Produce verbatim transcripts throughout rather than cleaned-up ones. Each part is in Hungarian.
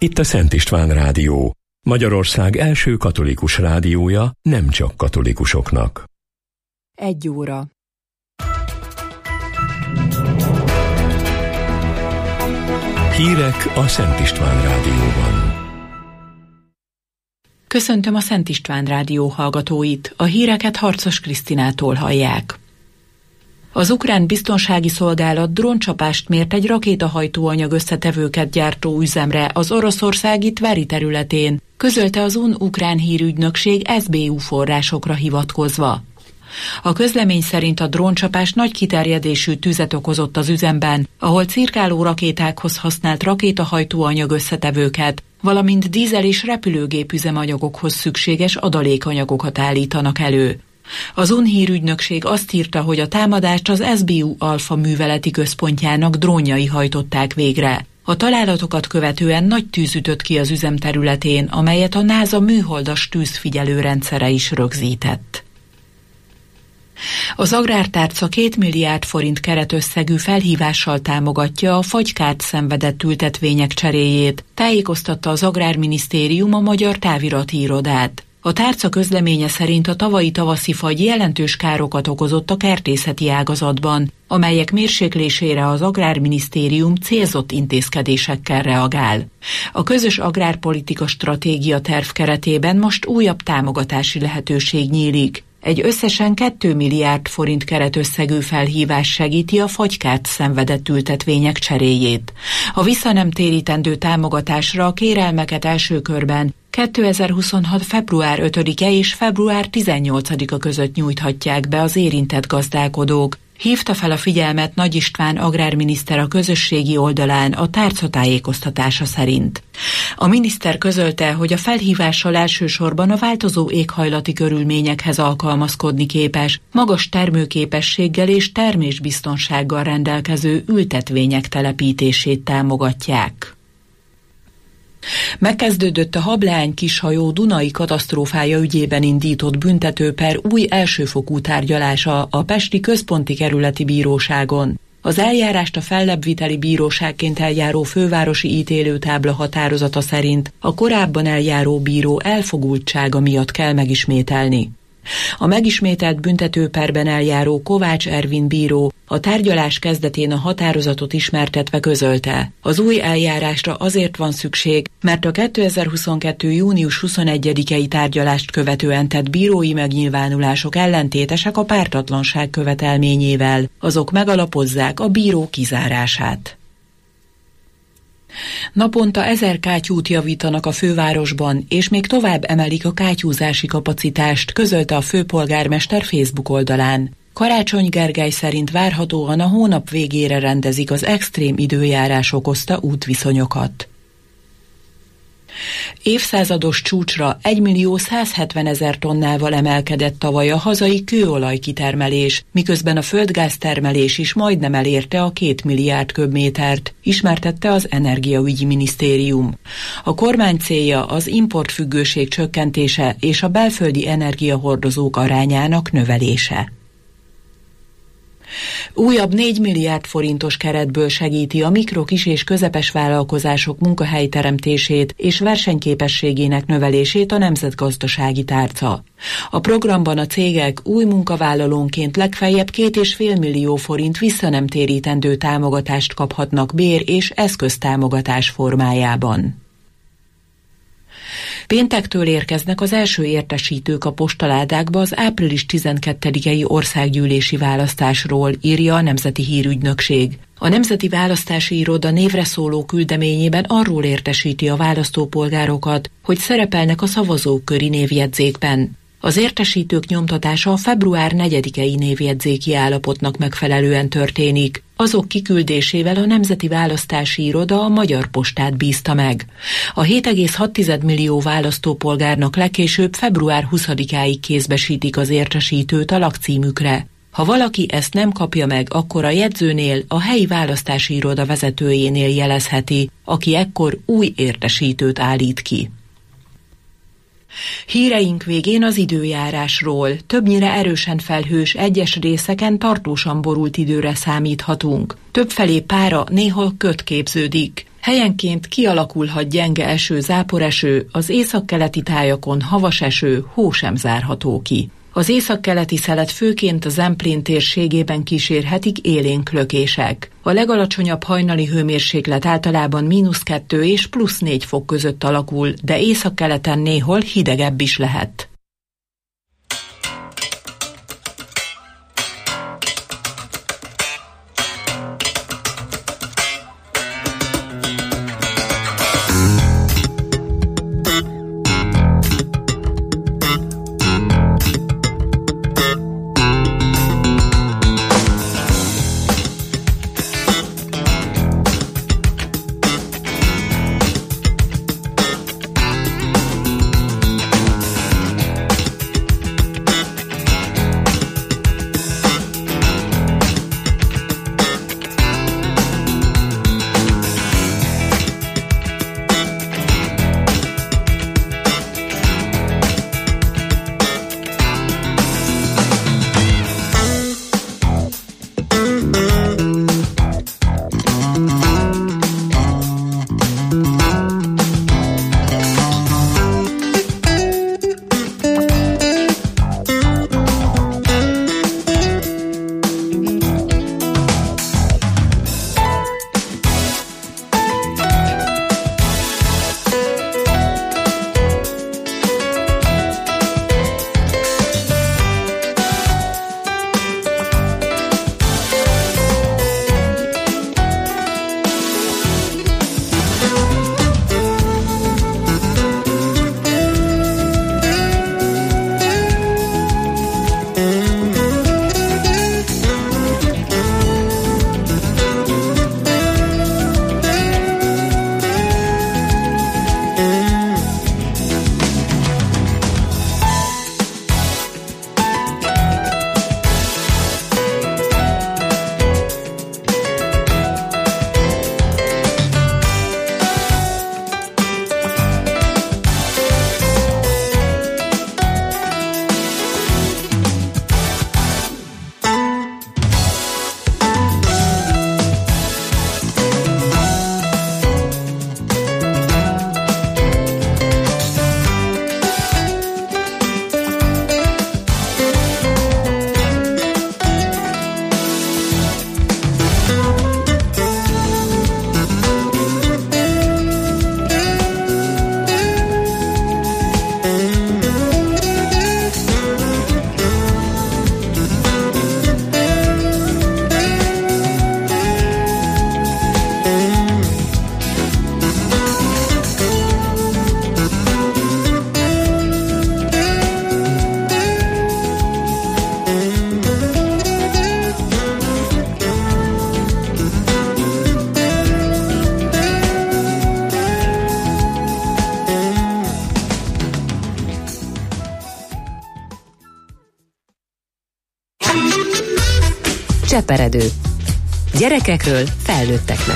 Itt a Szent István Rádió, Magyarország első katolikus rádiója, nem csak katolikusoknak. Egy óra. Hírek a Szent István Rádióban. Köszöntöm a Szent István Rádió hallgatóit, a híreket Harcos Krisztinától hallják. Az ukrán biztonsági szolgálat dróncsapást mért egy rakétahajtóanyag összetevőket gyártó üzemre az oroszországi Tveri területén, közölte az ukrán hírügynökség es bé u forrásokra hivatkozva. A közlemény szerint a dróncsapás nagy kiterjedésű tüzet okozott az üzemben, ahol cirkáló rakétákhoz használt rakétahajtóanyag összetevőket, valamint dízel és repülőgép üzemanyagokhoz szükséges adalékanyagokat állítanak elő. Az u n hírügynökség azt írta, hogy a támadást az es bé u Alfa műveleti központjának drónjai hajtották végre. A találatokat követően nagy tűz ütött ki az üzem területén, amelyet a NASA műholdas tűzfigyelő rendszere is rögzített. Az agrártárca két milliárd forint keretösszegű felhívással támogatja a fagykárt szenvedett ültetvények cseréjét, tájékoztatta az Agrárminisztérium a Magyar Távirati Irodát. A tárca közleménye szerint a tavalyi tavaszi fagy jelentős károkat okozott a kertészeti ágazatban, amelyek mérséklésére az Agrárminisztérium célzott intézkedésekkel reagál. A közös agrárpolitika stratégia terv keretében most újabb támogatási lehetőség nyílik. Egy összesen két milliárd forint keretösszegű felhívás segíti a fagykárt szenvedett ültetvények cseréjét. A visszanemtérítendő támogatásra a kérelmeket első körben kétezer-huszonhat február ötödike és február tizennyolcadika között nyújthatják be az érintett gazdálkodók. Hívta fel a figyelmet Nagy István agrárminiszter a közösségi oldalán a tárca tájékoztatása szerint. A miniszter közölte, hogy a felhívással elsősorban a változó éghajlati körülményekhez alkalmazkodni képes, magas termőképességgel és termésbiztonsággal rendelkező ültetvények telepítését támogatják. Megkezdődött a Hableány kishajó Dunai katasztrófája ügyében indított büntetőper új elsőfokú tárgyalása a Pesti Központi Kerületi Bíróságon. Az eljárást a fellebbviteli bíróságként eljáró fővárosi ítélőtábla határozata szerint a korábban eljáró bíró elfogultsága miatt kell megismételni. A megismételt büntetőperben eljáró Kovács Ervin bíró a tárgyalás kezdetén a határozatot ismertetve közölte. Az új eljárásra azért van szükség, mert a kétezer-huszonkettő június huszonegyedikei tárgyalást követően tett bírói megnyilvánulások ellentétesek a pártatlanság követelményével, azok megalapozzák a bíró kizárását. Naponta ezer kátyút javítanak a fővárosban, és még tovább emelik a kátyúzási kapacitást, közölte a főpolgármester Facebook oldalán. Karácsony Gergely szerint várhatóan a hónap végére rendezik az extrém időjárás okozta útviszonyokat. Évszázados csúcsra egymillió százhetvenezer tonnával emelkedett tavaly a hazai kőolaj-kitermelés, miközben a földgáztermelés is majdnem elérte a két milliárd köbmétert, ismertette az Energiaügyi Minisztérium. A kormány célja az importfüggőség csökkentése és a belföldi energiahordozók arányának növelése. Újabb négy milliárd forintos keretből segíti a mikro, kis és közepes vállalkozások munkahelyteremtését és versenyképességének növelését a nemzetgazdasági tárca. A programban a cégek új munkavállalónként legfeljebb két és fél millió forint visszanemtérítendő támogatást kaphatnak bér- és eszköztámogatás formájában. Péntektől érkeznek az első értesítők a postaládákba az április tizenkettedikei országgyűlési választásról, írja a Nemzeti Hírügynökség. A Nemzeti Választási Iroda névre szóló küldeményében arról értesíti a választópolgárokat, hogy szerepelnek a szavazóköri névjegyzékben. Az értesítők nyomtatása a február negyedikei névjegyzéki állapotnak megfelelően történik. Azok kiküldésével a Nemzeti Választási Iroda a Magyar Postát bízta meg. A hét egész hat millió választópolgárnak legkésőbb február huszadikáig kézbesítik az értesítőt a lakcímükre. Ha valaki ezt nem kapja meg, akkor a jegyzőnél, a helyi választási iroda vezetőjénél jelezheti, aki ekkor új értesítőt állít ki. Híreink végén az időjárásról. Többnyire erősen felhős, egyes részeken tartósan borult időre számíthatunk. Többfelé pára, néhol köd képződik. Helyenként kialakulhat gyenge eső-záporeső, az északkeleti tájakon havas eső, hó sem zárható ki. Az északkeleti szelet főként a Zemplén térségében kísérhetik élénk lökések. A legalacsonyabb hajnali hőmérséklet általában mínusz kettő és plusz négy fok között alakul, de északkeleten néhol hidegebb is lehet. Cseperedő. Gyerekekről felnőtteknek.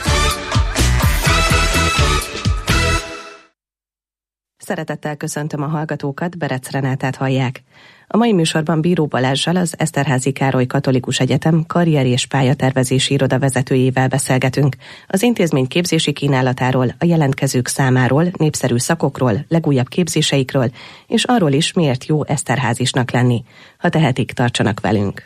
Szeretettel köszöntöm a hallgatókat, Berec Renátát hallják. A mai műsorban Bíró Balázssal, az Eszterházy Károly Katolikus Egyetem karrier- és pályatervezési iroda vezetőjével beszélgetünk. Az intézmény képzési kínálatáról, a jelentkezők számáról, népszerű szakokról, legújabb képzéseikről, és arról is, miért jó eszterházisnak lenni. Ha tehetik, tartsanak velünk.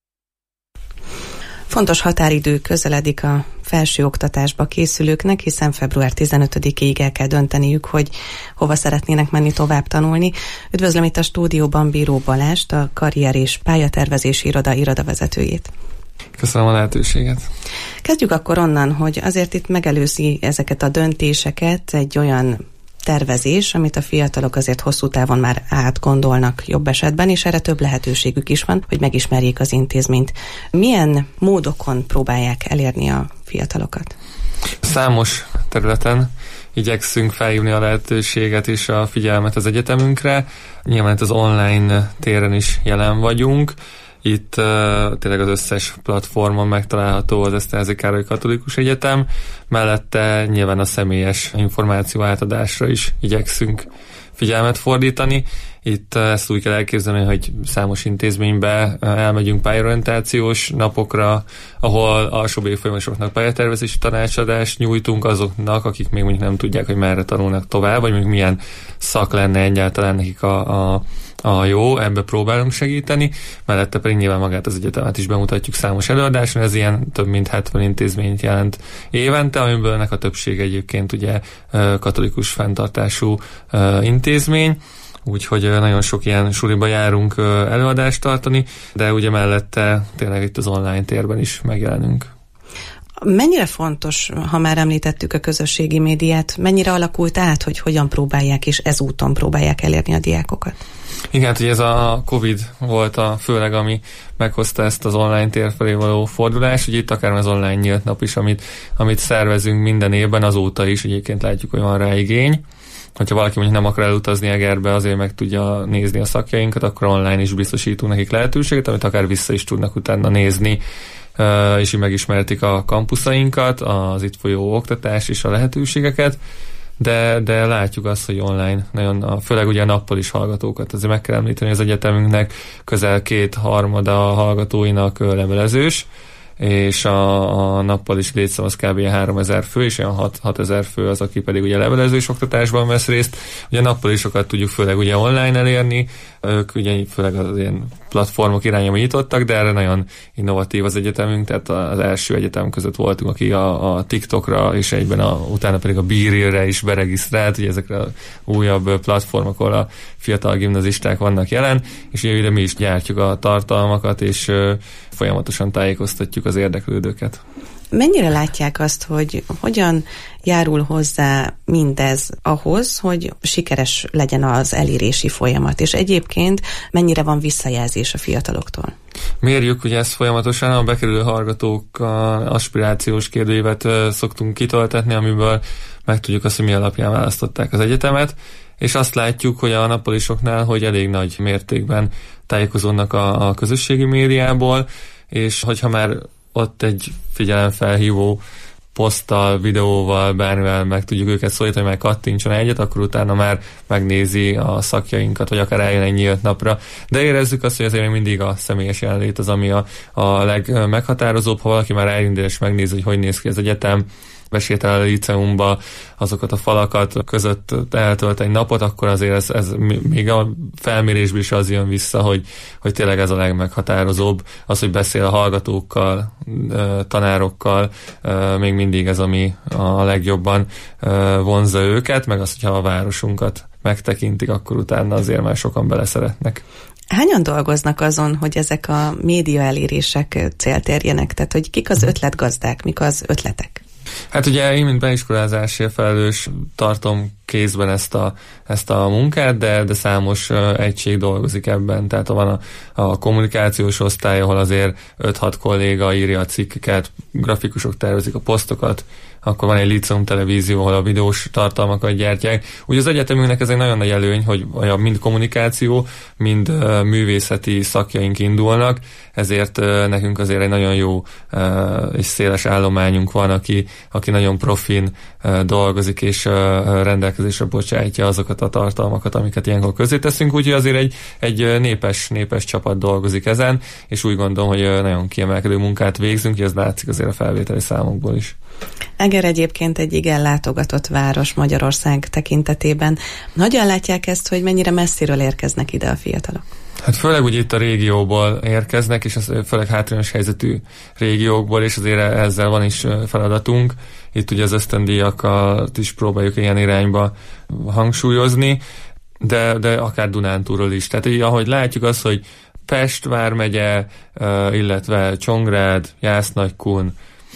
Fontos határidő közeledik a felsőoktatásba készülőknek, hiszen február tizenötödikéig el kell dönteniük, hogy hova szeretnének menni tovább tanulni. Üdvözlöm itt a stúdióban Bíró Balást, a karrier- és pályatervezési iroda irodavezetőjét. Köszönöm a lehetőséget. Kezdjük akkor onnan, hogy azért itt megelőzi ezeket a döntéseket egy olyan tervezés, amit a fiatalok azért hosszú távon már átgondolnak jobb esetben, és erre több lehetőségük is van, hogy megismerjék az intézményt. Milyen módokon próbálják elérni a fiatalokat? Számos területen igyekszünk felhívni a lehetőséget és a figyelmet az egyetemünkre. Nyilván az online téren is jelen vagyunk. Itt uh, tényleg az összes platformon megtalálható az Eszterházy Károly Katolikus Egyetem, mellette nyilván a személyes információ átadásra is igyekszünk figyelmet fordítani. Itt ezt úgy kell elképzelni, hogy számos intézménybe elmegyünk pályorientációs napokra, ahol alsóbb évfolyamosoknak pályatervezési tanácsadást nyújtunk azoknak, akik még mondjuk nem tudják, hogy merre tanulnak tovább, vagy mondjuk milyen szak lenne egyáltalán nekik a, a a jó, ebbe próbálunk segíteni, mellette pedig nyilván magát az egyetemet is bemutatjuk számos előadáson, ez ilyen több mint hetven intézményt jelent évente, amiből ennek a többség egyébként ugye katolikus fenntartású intézmény, úgyhogy nagyon sok ilyen suliba járunk előadást tartani, de ugye mellette tényleg itt az online térben is megjelenünk. Mennyire fontos, ha már említettük a közösségi médiát, mennyire alakult át, hogy hogyan próbálják és ezúton próbálják elérni a diákokat? Igen, hogy ez a Covid volt a főleg, ami meghozta ezt az online tér felé való fordulást, ugye itt akár az online nyílt nap is, amit, amit szervezünk minden évben, azóta is egyébként látjuk, hogy van rá igény. Hogyha valaki mondjuk nem akar elutazni Egerbe, azért meg tudja nézni a szakjainkat, akkor online is biztosítunk nekik lehetőséget, amit akár vissza is tudnak utána nézni, és így megismertik a kampuszainkat, az itt folyó oktatás és a lehetőségeket, de, de látjuk azt, hogy online nagyon, a, főleg ugye a nappal is hallgatókat, azért meg kell említeni, hogy az egyetemünknek közel két harmada a hallgatóinak levelezős, és a, a nappal is létszám az kb. háromezer fő, és olyan hatezer fő az, aki pedig ugye levelezős oktatásban vesz részt. Ugye nappal is sokat tudjuk főleg ugye online elérni, ők ugye főleg az ilyen platformok irányába nyitottak, de erre nagyon innovatív az egyetemünk, tehát az első egyetem között voltunk, aki a, a TikTokra és egyben a, utána pedig a BeReal-re is beregisztrált, ugye ezekre a újabb platformokon a fiatal gimnazisták vannak jelen, és ugye ide mi is gyártjuk a tartalmakat, és ö, folyamatosan tájékoztatjuk az érdeklődőket. Mennyire látják azt, hogy hogyan járul hozzá mindez ahhoz, hogy sikeres legyen az elérési folyamat, és egyébként mennyire van visszajelzés a fiataloktól? Mérjük ugye ezt folyamatosan, a bekerülő hallgatók aspirációs kérdőívet szoktunk kitöltetni, amiből megtudjuk azt, hogy mi alapján választották az egyetemet, és azt látjuk, hogy a nappalisoknál, hogy elég nagy mértékben tájékozódnak a, a közösségi médiából, és hogyha már ott egy figyelemfelhívó poszttal, videóval, bármivel meg tudjuk őket szólítani, hogy meg kattintson egyet, akkor utána már megnézi a szakjainkat, vagy akár eljön egy nyílt napra. De érezzük azt, hogy azért még mindig a személyes jelenlét az, ami a, a legmeghatározóbb, ha valaki már eljön és megnézi, hogy hogy néz ki az egyetem, besétál a liceumba, azokat a falakat között eltölt egy napot, akkor azért ez, ez még a felmérésből is az jön vissza, hogy, hogy tényleg ez a legmeghatározóbb. Az, hogy beszél a hallgatókkal, tanárokkal, még mindig ez, ami a legjobban vonzza őket, meg az, hogyha a városunkat megtekintik, akkor utána azért már sokan beleszeretnek. Hányan dolgoznak azon, hogy ezek a média elérések célt érjenek? Tehát, hogy kik az ötletgazdák, mik az ötletek? Hát ugye én, mint beiskolázásért felelős, tartom kézben ezt a, ezt a munkát, de, de számos uh, egység dolgozik ebben. Tehát van a, a kommunikációs osztály, ahol azért öt-hat kolléga írja a cikkeket, grafikusok tervezik a posztokat, akkor van egy liceum televízió, ahol a videós tartalmakat gyártják. Úgy az egyetemünknek ez egy nagyon nagy előny, hogy mind kommunikáció, mind uh, művészeti szakjaink indulnak, ezért uh, nekünk azért egy nagyon jó uh, és széles állományunk van, aki, aki nagyon profin uh, dolgozik, és uh, rendelkezésre bocsátja azokat a tartalmakat, amiket ilyenkor közé teszünk, úgyhogy azért egy, egy népes, népes csapat dolgozik ezen, és úgy gondolom, hogy uh, nagyon kiemelkedő munkát végzünk, és ez látszik azért a felvételi számokból is. Eger egyébként egy igen látogatott város Magyarország tekintetében. Hogyan látják ezt, hogy mennyire messziről érkeznek ide a fiatalok? Hát főleg ugye itt a régióból érkeznek, és az főleg hátrányos helyzetű régiókból, és azért ezzel van is feladatunk. Itt ugye az ösztöndíjakat is próbáljuk ilyen irányba hangsúlyozni, de, de akár Dunántúlról is. Tehát így, ahogy látjuk azt, hogy Pest vármegye, illetve Csongrád, Jász-Nagykun,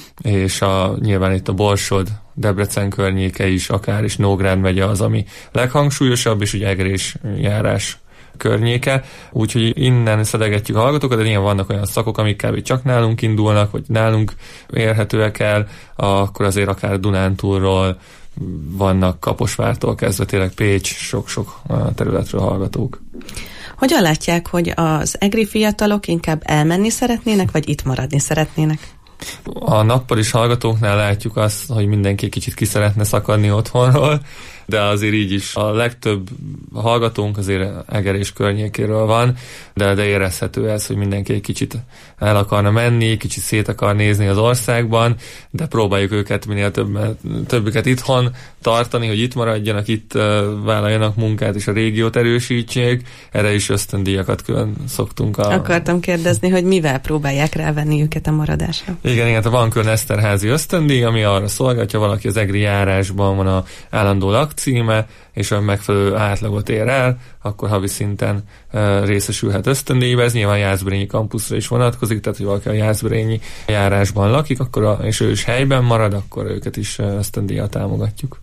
és a, nyilván itt a Borsod, Debrecen környéke is, akár is Nógrád megye az, ami leghangsúlyosabb, és ugye Egerés járás környéke, úgyhogy innen szedegetjük a hallgatókat, de ilyen vannak olyan szakok, amik kb. Csak nálunk indulnak, vagy nálunk érhetőek el, akkor azért akár Dunántúlról vannak, Kaposvártól kezdve tényleg Pécs, sok-sok területről hallgatók. Hogyan látják, hogy az egri fiatalok inkább elmenni szeretnének, vagy itt maradni szeretnének? A nappalis hallgatóknál látjuk azt, hogy mindenki kicsit ki szeretne szakadni otthonról, de azért így is a legtöbb hallgatónk azért Eger és környékéről van, de, de érezhető ez, hogy mindenki egy kicsit el akarna menni, kicsit szét akar nézni az országban, de próbáljuk őket minél több, többüket itthon tartani, hogy itt maradjanak, itt vállaljanak munkát, és a régiót erősítsék. Erre is ösztöndíjakat külön szoktunk. A... Akartam kérdezni, hogy mivel próbálják rávenni őket a maradásra. Igen, igen, van külön Eszterházi ösztöndíj, ami arra szolgálja, valaki az egri járásban van a állandó lakcíme, és a megfelelő átlagot ér el, akkor havi szinten uh, részesülhet ösztöndíjba. Ez nyilván Jászberényi kampuszra is vonatkozik, tehát hogy valaki a Jászberényi járásban lakik, akkor a, és ő is helyben marad, akkor őket is ösztöndíjjal támogatjuk.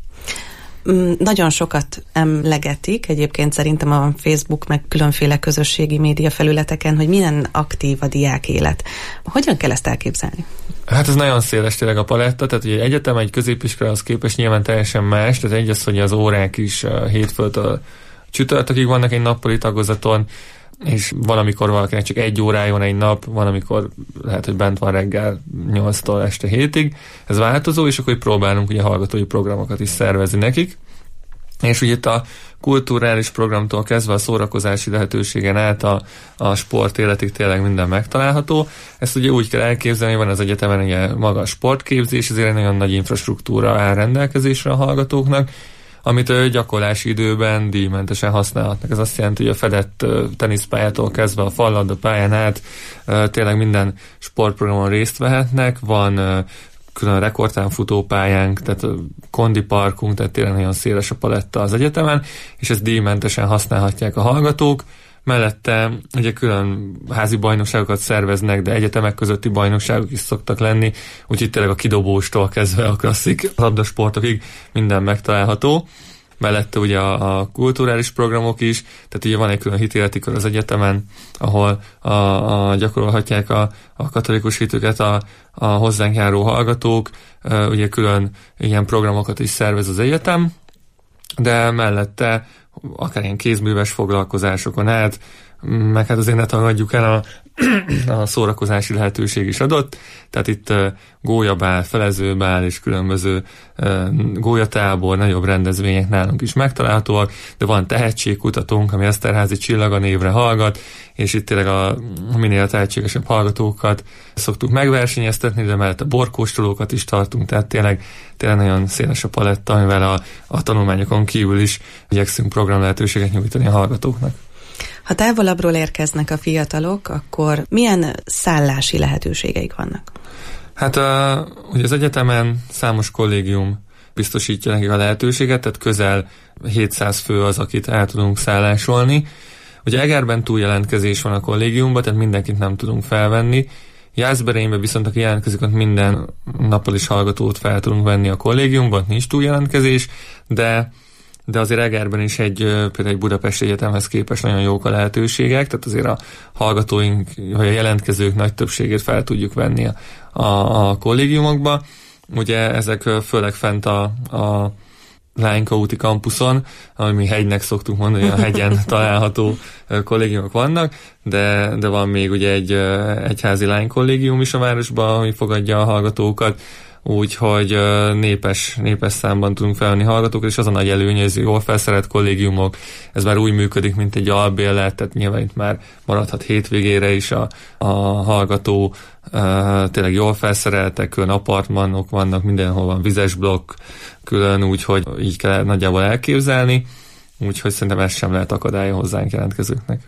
Nagyon sokat emlegetik, egyébként szerintem a Facebook meg különféle közösségi média felületeken, hogy milyen aktív a diák élet. Hogyan kell ezt elképzelni? Hát ez nagyon széles tényleg a paletta, tehát ugye egy egyetem, egy középiskolához képest nyilván teljesen más, tehát egy az, hogy az órák is hétfőtől csütörtökig vannak egy nappali tagozaton, és van, amikor valakinek csak egy órája van egy nap, van, amikor lehet, hogy bent van reggel nyolctól este hétig. Ez változó, és akkor próbálunk ugye hallgatói programokat is szervezni nekik. És ugye itt a kulturális programtól kezdve a szórakozási lehetőségen át a, a sport életig tényleg minden megtalálható. Ezt ugye úgy kell elképzelni, hogy van az egyetemen ugye maga a sportképzés, ezért egy nagyon nagy infrastruktúra áll rendelkezésre a hallgatóknak, amit gyakorlási időben díjmentesen használhatnak. Ez azt jelenti, hogy a fedett teniszpályától kezdve a fallabda pályán át tényleg minden sportprogramon részt vehetnek. Van külön rekordtámfutópályánk, tehát kondiparkunk, tehát tényleg nagyon széles a paletta az egyetemen, és ezt díjmentesen használhatják a hallgatók. Mellette ugye külön házi bajnokságokat szerveznek, de egyetemek közötti bajnokságok is szoktak lenni, úgyhogy tényleg a kidobóstól kezdve a klasszik labdasportokig minden megtalálható. Mellette ugye a, a kulturális programok is, tehát ugye van egy külön hitéleti kör az egyetemen, ahol a, a gyakorolhatják a, a katolikus hitüket a, a hozzánk járó hallgatók, ugye külön ilyen programokat is szervez az egyetem, de mellette akár ilyen kézműves foglalkozásokon át, meg hát azért ne tagadjuk el, a, a szórakozási lehetőség is adott, tehát itt uh, gólyabál, felezőbál és különböző uh, gólyatábor, nagyobb rendezvények nálunk is megtalálhatóak, de van tehetségkutatónk, ami Eszterházi Csillaga névre hallgat, és itt tényleg a minél tehetségesebb hallgatókat szoktuk megversenyeztetni, de mellett a borkóstolókat is tartunk, tehát tényleg, tényleg nagyon széles a paletta, amivel a, a tanulmányokon kívül is igyekszünk program lehetőséget nyújtani a hallgatóknak. Ha távolabbról érkeznek a fiatalok, akkor milyen szállási lehetőségeik vannak? Hát a, ugye az egyetemen számos kollégium biztosítja nekik a lehetőséget, tehát közel hétszáz fő az, akit el tudunk szállásolni. Ugye Egerben túljelentkezés van a kollégiumban, tehát mindenkit nem tudunk felvenni. Jászberényben viszont, aki jelentkezik, ott minden nappal is hallgatót fel tudunk venni a kollégiumban, nincs túljelentkezés, de de azért Egerben is egy, például egy Budapesti Egyetemhez képest nagyon jók a lehetőségek, tehát azért a hallgatóink, vagy a jelentkezők nagy többségét fel tudjuk venni a, a, a kollégiumokba. Ugye ezek főleg fent a, a Lányka úti kampuszon, ami mi hegynek szoktuk mondani, a hegyen található kollégiumok vannak, de, de van még ugye egy egyházi lánykollégium is a városban, ami fogadja a hallgatókat, úgyhogy népes, népes számban tudunk felvenni hallgatókat, és az a nagy előny, hogy ez jól felszerelt kollégiumok, ez már úgy működik, mint egy albérlet, tehát nyilván itt már maradhat hétvégére is a, a hallgató, tényleg jól felszereltek, külön apartmanok vannak, mindenhol van vizes blokk, külön, úgyhogy így kell nagyjából elképzelni, úgyhogy szerintem ez sem lehet akadálya hozzánk jelentkezőknek.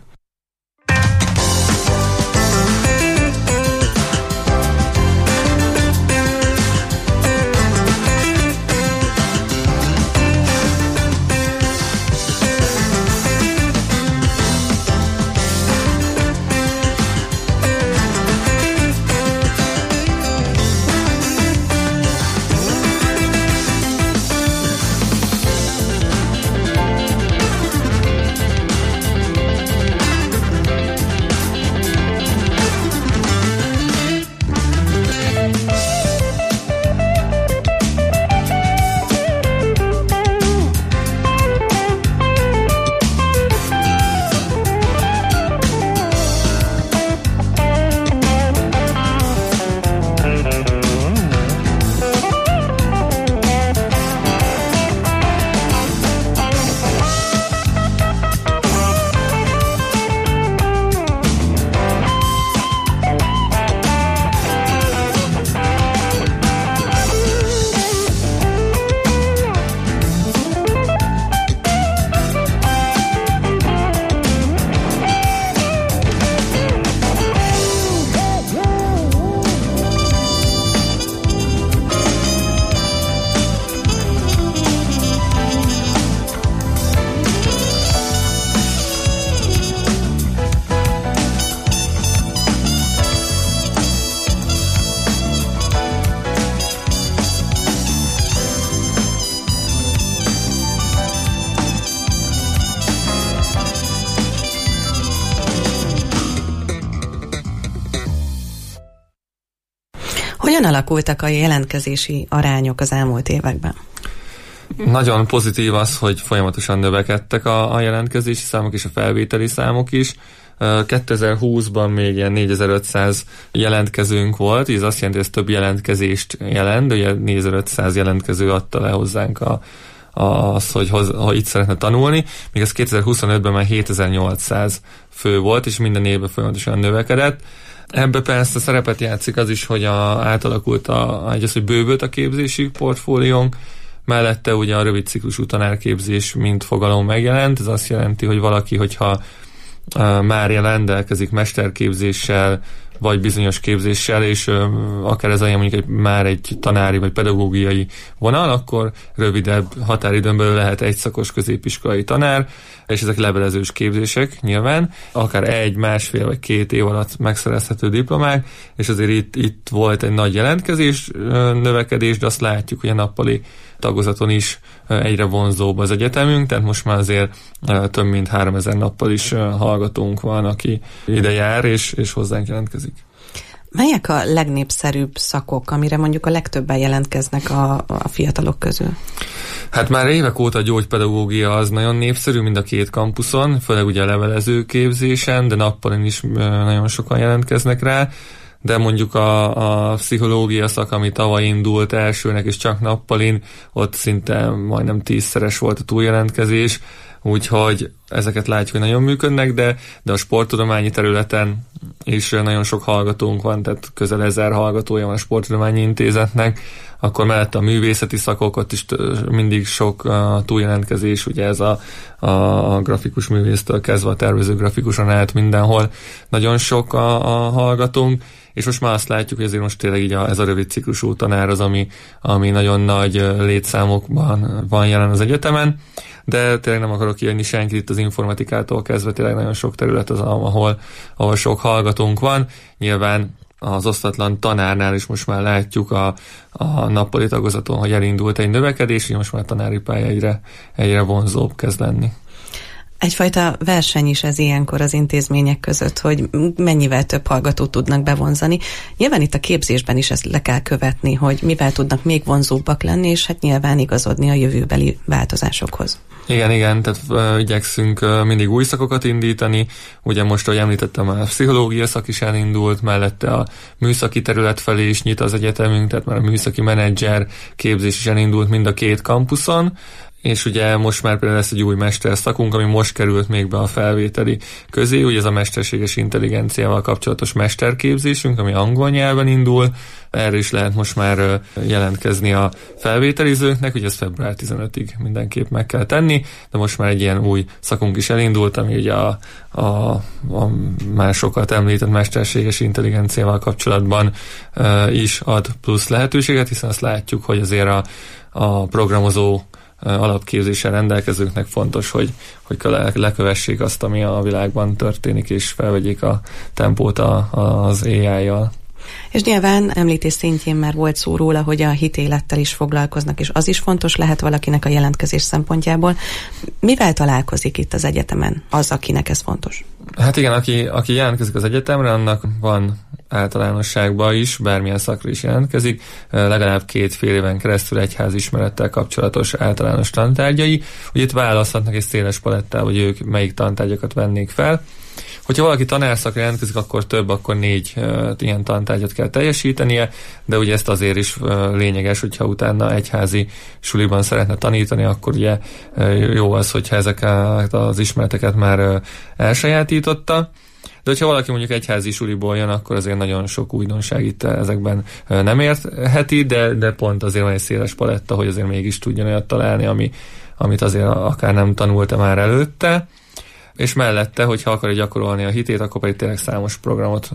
Hogyan alakultak a jelentkezési arányok az elmúlt években? Nagyon pozitív az, hogy folyamatosan növekedtek a, a jelentkezési számok és a felvételi számok is. kétezer-húszban még ilyen négyezer-ötszáz jelentkezőnk volt, ez azt jelenti, hogy ez több jelentkezést jelent, de ugye négyezer-ötszáz jelentkező adta le hozzánk a, a, az, hogy, hoz, hogy itt szeretne tanulni, míg ez kétezer-huszonötben már hétezer-nyolcszáz fő volt, és minden évben folyamatosan növekedett. Ebbe persze szerepet játszik az is, hogy a, átalakult a, az, hogy bővült a képzési portfóliónk, mellette ugye a rövid ciklusú tanárképzés mint fogalom megjelent, ez azt jelenti, hogy valaki, hogyha uh, már rendelkezik mesterképzéssel, vagy bizonyos képzéssel, és uh, akár ez olyan mondjuk egy, már egy tanári vagy pedagógiai vonal, akkor rövidebb határidőn belül lehet egy szakos középiskolai tanár, és ezek levelezős képzések nyilván, akár egy, másfél vagy két év alatt megszerezhető diplomák, és azért itt, itt volt egy nagy jelentkezés, növekedés, de azt látjuk, hogy a nappali tagozaton is egyre vonzóbb az egyetemünk, tehát most már azért több mint háromezer nappal is hallgatónk van, aki ide jár, és, és hozzánk jelentkezik. Melyek a legnépszerűbb szakok, amire mondjuk a legtöbben jelentkeznek a, a fiatalok közül? Hát már évek óta a gyógypedagógia az nagyon népszerű, mind a két kampuszon, főleg ugye a levelező képzésen, de nappalin is nagyon sokan jelentkeznek rá, de mondjuk a, a pszichológia szak, ami tavaly indult elsőnek, és csak nappalin, ott szinte majdnem tízszeres volt a túljelentkezés, úgyhogy ezeket látjuk, hogy nagyon működnek, de, de a sporttudományi területen is nagyon sok hallgatónk van, tehát közel ezer hallgatója van a Sporttudományi Intézetnek, akkor mellett a művészeti szakokat is mindig sok uh, túljelentkezés, ugye ez a, a, a grafikus művésztől kezdve a tervező grafikuson át mindenhol nagyon sok a, a hallgatónk, és most már azt látjuk, hogy azért most tényleg így a, ez a rövid ciklusú tanár az, ami, ami nagyon nagy létszámokban van jelen az egyetemen, de tényleg nem akarok kijönni senkit, itt az informatikától kezdve tényleg nagyon sok terület az, ahol, ahol sok hallgatónk van. Nyilván az osztatlan tanárnál is most már látjuk a, a nappali tagozaton, hogy elindult egy növekedés, így most már a tanári pálya egyre, egyre vonzóbb kezd lenni. Egyfajta verseny is ez ilyenkor az intézmények között, hogy mennyivel több hallgatót tudnak bevonzani. Nyilván itt a képzésben is ezt le kell követni, hogy mivel tudnak még vonzóbbak lenni, és hát nyilván igazodni a jövőbeli változásokhoz. Igen, igen, tehát uh, igyekszünk uh, mindig új szakokat indítani. Ugye most, ahogy említettem, a pszichológia szak is elindult, mellette a műszaki terület felé is nyit az egyetemünk, tehát már a műszaki menedzser képzés is elindult mind a két kampuszon, és ugye most már például lesz egy új mesterszakunk, ami most került még be a felvételi közé, ugye ez a mesterséges intelligenciával kapcsolatos mesterképzésünk, ami angol nyelven indul, erre is lehet most már jelentkezni a felvételizőknek, ugye ez február tizenötödikéig mindenképp meg kell tenni, de most már egy ilyen új szakunk is elindult, ami ugye a, a, a már sokat említett mesterséges intelligenciával kapcsolatban uh, is ad plusz lehetőséget, hiszen azt látjuk, hogy azért a, a programozó alapképzéssel rendelkezőknek fontos, hogy, hogy lekövessék azt, ami a világban történik, és felvegyék a tempót a, az á í-jal. És nyilván említés szintjén már volt szó róla, hogy a hitélettel is foglalkoznak, és az is fontos lehet valakinek a jelentkezés szempontjából. Mivel találkozik itt az egyetemen az, akinek ez fontos? Hát igen, aki, aki jelentkezik az egyetemre, annak van általánosságban is, bármilyen szakra is jelentkezik, legalább két fél éven keresztül egyházismerettel kapcsolatos általános tantárgyai. Ugye itt választhatnak egy széles palettával, hogy ők melyik tantárgyakat vennék fel. Hogyha valaki tanárszakra jelentkezik, akkor több, akkor négy uh, ilyen tantárgyat kell teljesítenie, de ugye ezt azért is uh, lényeges, hogyha utána egyházi suliban szeretne tanítani, akkor ugye uh, jó az, hogyha ezeket az ismereteket már uh, elsajátította. De hogyha valaki mondjuk egyházi suliból jön, akkor azért nagyon sok újdonság itt ezekben nem értheti, de, de pont azért van egy széles paletta, hogy azért mégis tudjon olyat találni, ami, amit azért akár nem tanulta már előtte. És mellette, hogyha akarja gyakorolni a hitét, akkor pedig tényleg számos programot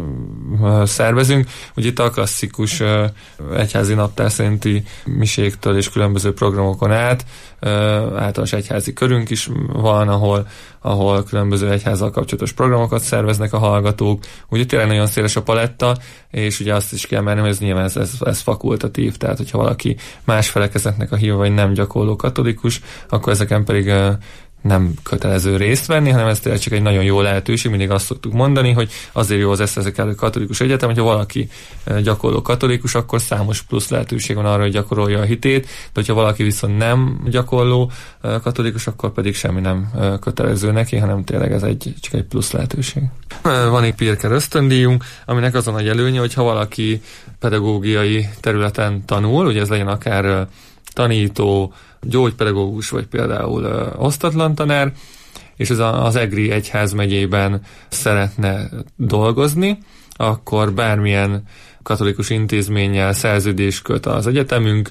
ö, szervezünk. Ugye itt a klasszikus ö, egyházi naptár szerinti miséktől és különböző programokon át ö, általános egyházi körünk is van, ahol, ahol különböző egyházzal kapcsolatos programokat szerveznek a hallgatók. Ugye tényleg nagyon széles a paletta, és ugye azt is kell menni, hogy ez nyilván ez, ez, ez fakultatív, tehát hogyha valaki más felekezetnek a híve, vagy nem gyakorló katolikus, akkor ezeken pedig ö, nem kötelező részt venni, hanem ez tényleg csak egy nagyon jó lehetőség, mindig azt szoktuk mondani, hogy azért jó az Eszterházi Károly Katolikus Egyetem, hogyha valaki gyakorló katolikus, akkor számos plusz lehetőség van arra, hogy gyakorolja a hitét, de hogyha valaki viszont nem gyakorló katolikus, akkor pedig semmi nem kötelező neki, hanem tényleg ez egy, csak egy plusz lehetőség. Van egy Pirker ösztöndíjunk, aminek az a nagy előnye, hogy ha valaki pedagógiai területen tanul, ugye ez legyen akár tanító, gyógypedagógus, vagy például ö, osztatlan tanár, és ez a, az EGRI egyházmegyében szeretne dolgozni, akkor bármilyen katolikus intézménnyel szerződést köt az egyetemünk,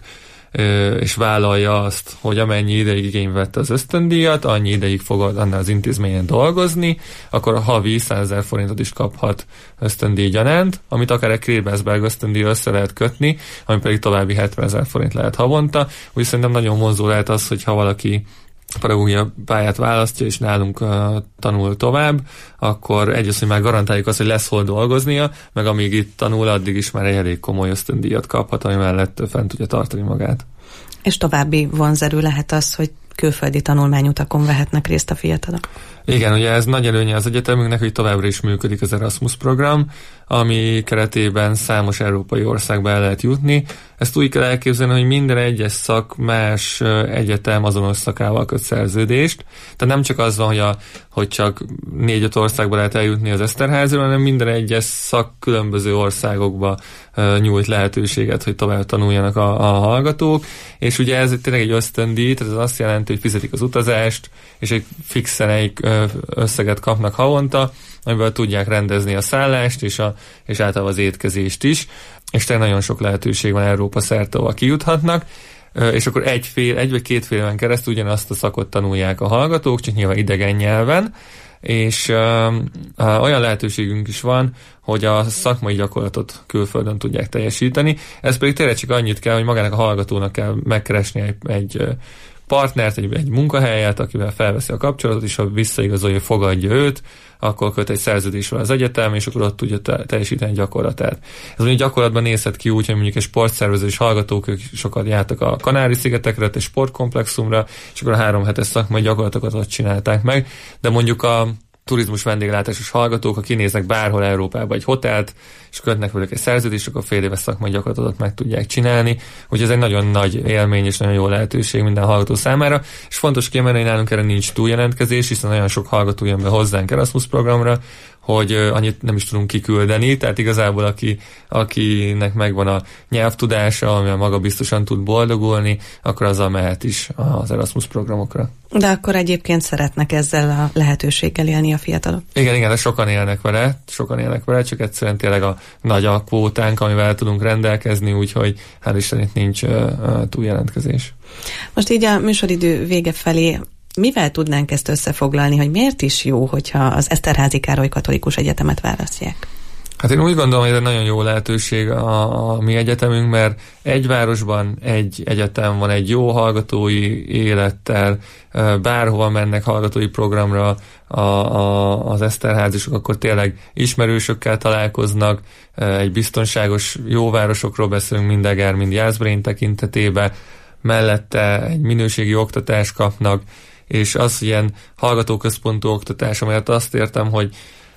ö, és vállalja azt, hogy amennyi ideig igénybe vette az ösztöndíjat, annyi ideig fog annál az intézményen dolgozni, akkor a havi százezer forintot is kaphat ösztöndíj gyanánt, amit akár egy Krebersberg ösztöndíjra össze lehet kötni, ami pedig további hetvenezer forint lehet havonta. Úgy szerintem nagyon vonzó lehet az, hogyha valaki pedagógia pályát választja, és nálunk uh, tanul tovább, akkor egyrészt, hogy már garantáljuk azt, hogy lesz hol dolgoznia, meg amíg itt tanul, addig is már egy elég komoly ösztöndíjat kaphat, ami mellett fent tudja tartani magát. És további vonzerő lehet az, hogy külföldi tanulmányutakon vehetnek részt a fiatalok. Igen, ugye ez nagy előnye az egyetemünknek, hogy továbbra is működik az Erasmus program, ami keretében számos európai országba el lehet jutni. Ezt úgy kell elképzelni, hogy minden egyes szak más egyetem azonos szakával köt szerződést. Tehát nem csak az van, hogy, a, hogy csak négy-öt országba lehet eljutni az Eszterháziról, hanem minden egyes szak különböző országokba uh, nyújt lehetőséget, hogy tovább tanuljanak a, a hallgatók. És ugye ez tényleg egy ösztöndíj, tehát ez azt jelenti, hogy fizetik az utazást, és egy fixen egy összeget kapnak havonta, amiből tudják rendezni a szállást, és, a, és általában az étkezést is, és tényleg nagyon sok lehetőség van Európa szerte, ahol kijuthatnak, és akkor egy, fél, egy vagy két fél éven keresztül ugyanazt a szakot tanulják a hallgatók, csak nyilván idegen nyelven, és ö, ö, olyan lehetőségünk is van, hogy a szakmai gyakorlatot külföldön tudják teljesíteni. Ez pedig tényleg csak annyit kell, hogy magának a hallgatónak kell megkeresni egy, egy partnert, egy, egy munkahelyet, akivel felveszi a kapcsolatot, és ha visszaigazolja, hogy fogadja őt, akkor köt egy szerződésről az egyetem, és akkor ott tudja te- teljesíteni gyakorlatát. Ez mondjuk gyakorlatban nézhet ki úgy, hogy mondjuk egy sportszervezős hallgatók, ők sokat jártak a Kanári-szigetekre, egy sportkomplexumra, és akkor a három hetes szakmai gyakorlatokat ott csinálták meg, de mondjuk a turizmus vendéglátásos hallgatók, ha kinéznek bárhol Európába egy hotelt, és kötnek velük egy szerződést, akkor fél éves szakmai gyakorlatot meg tudják csinálni. Úgyhogy ez egy nagyon nagy élmény és nagyon jó lehetőség minden hallgató számára. És fontos kiemelni, hogy nálunk erre nincs túljelentkezés, hiszen nagyon sok hallgató jön be hozzánk Erasmus programra, hogy annyit nem is tudunk kiküldeni, tehát igazából aki, akinek megvan a nyelvtudása, amivel maga biztosan tud boldogulni, akkor azzal mehet is az Erasmus programokra. De akkor egyébként szeretnek ezzel a lehetőséggel élni a fiatalok? Igen, igen, de sokan élnek vele, sokan élnek vele, csak egyszerűen tényleg a nagy a kvótánk, amivel tudunk rendelkezni, úgyhogy hál' Istennek nincs uh, uh, túljelentkezés. Most így a műsoridő vége felé mivel tudnánk ezt összefoglalni, hogy miért is jó, hogyha az Eszterházi Károly Katolikus Egyetemet választják? Hát én úgy gondolom, hogy ez egy nagyon jó lehetőség a, a mi egyetemünk, mert egy városban egy egyetem van, egy jó hallgatói élettel, bárhova mennek hallgatói programra a, a, az eszterházisok, akkor tényleg ismerősökkel találkoznak, egy biztonságos jó városokról beszélünk, mind Eger, mind Jászberény tekintetében, mellette egy minőségi oktatást kapnak, és az ilyen hallgatóközpontú oktatás, amelyet azt értem, hogy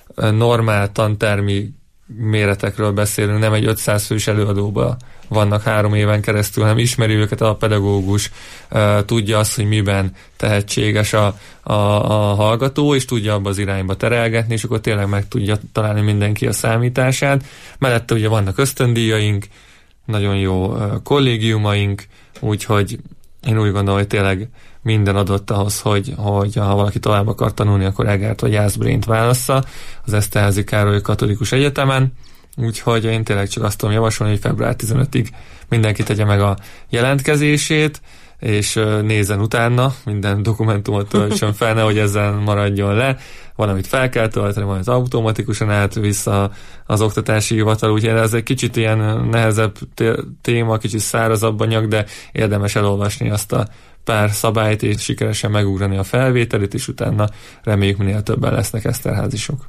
normál tantermi méretekről beszélünk, nem egy ötszáz fős előadóba vannak három éven keresztül, hanem ismeri őket a pedagógus, tudja azt, hogy miben tehetséges a, a, a hallgató, és tudja abba az irányba terelgetni, és akkor tényleg meg tudja találni mindenki a számítását. Mellette ugye vannak ösztöndíjaink, nagyon jó kollégiumaink, úgyhogy én úgy gondolom, hogy tényleg minden adott ahhoz, hogy, hogy ha valaki tovább akar tanulni, akkor Egert vagy Jászberényt válassza az Eszterházi Károly Katolikus Egyetemen. Úgyhogy én tényleg csak azt tudom javasolni, hogy február tizenötödiig mindenki tegye meg a jelentkezését, és nézzen utána, minden dokumentumot töltsön fel, nehogy ezzel maradjon le. Van, amit fel kell tölteni, van, az automatikusan átvisz az oktatási hivatal, úgyhogy ez egy kicsit ilyen nehezebb téma, kicsit szárazabb anyag, de érdemes elolvasni azt a pár szabályt, és sikeresen megugrani a felvételit, és utána reméljük minél többen lesznek eszterházisok.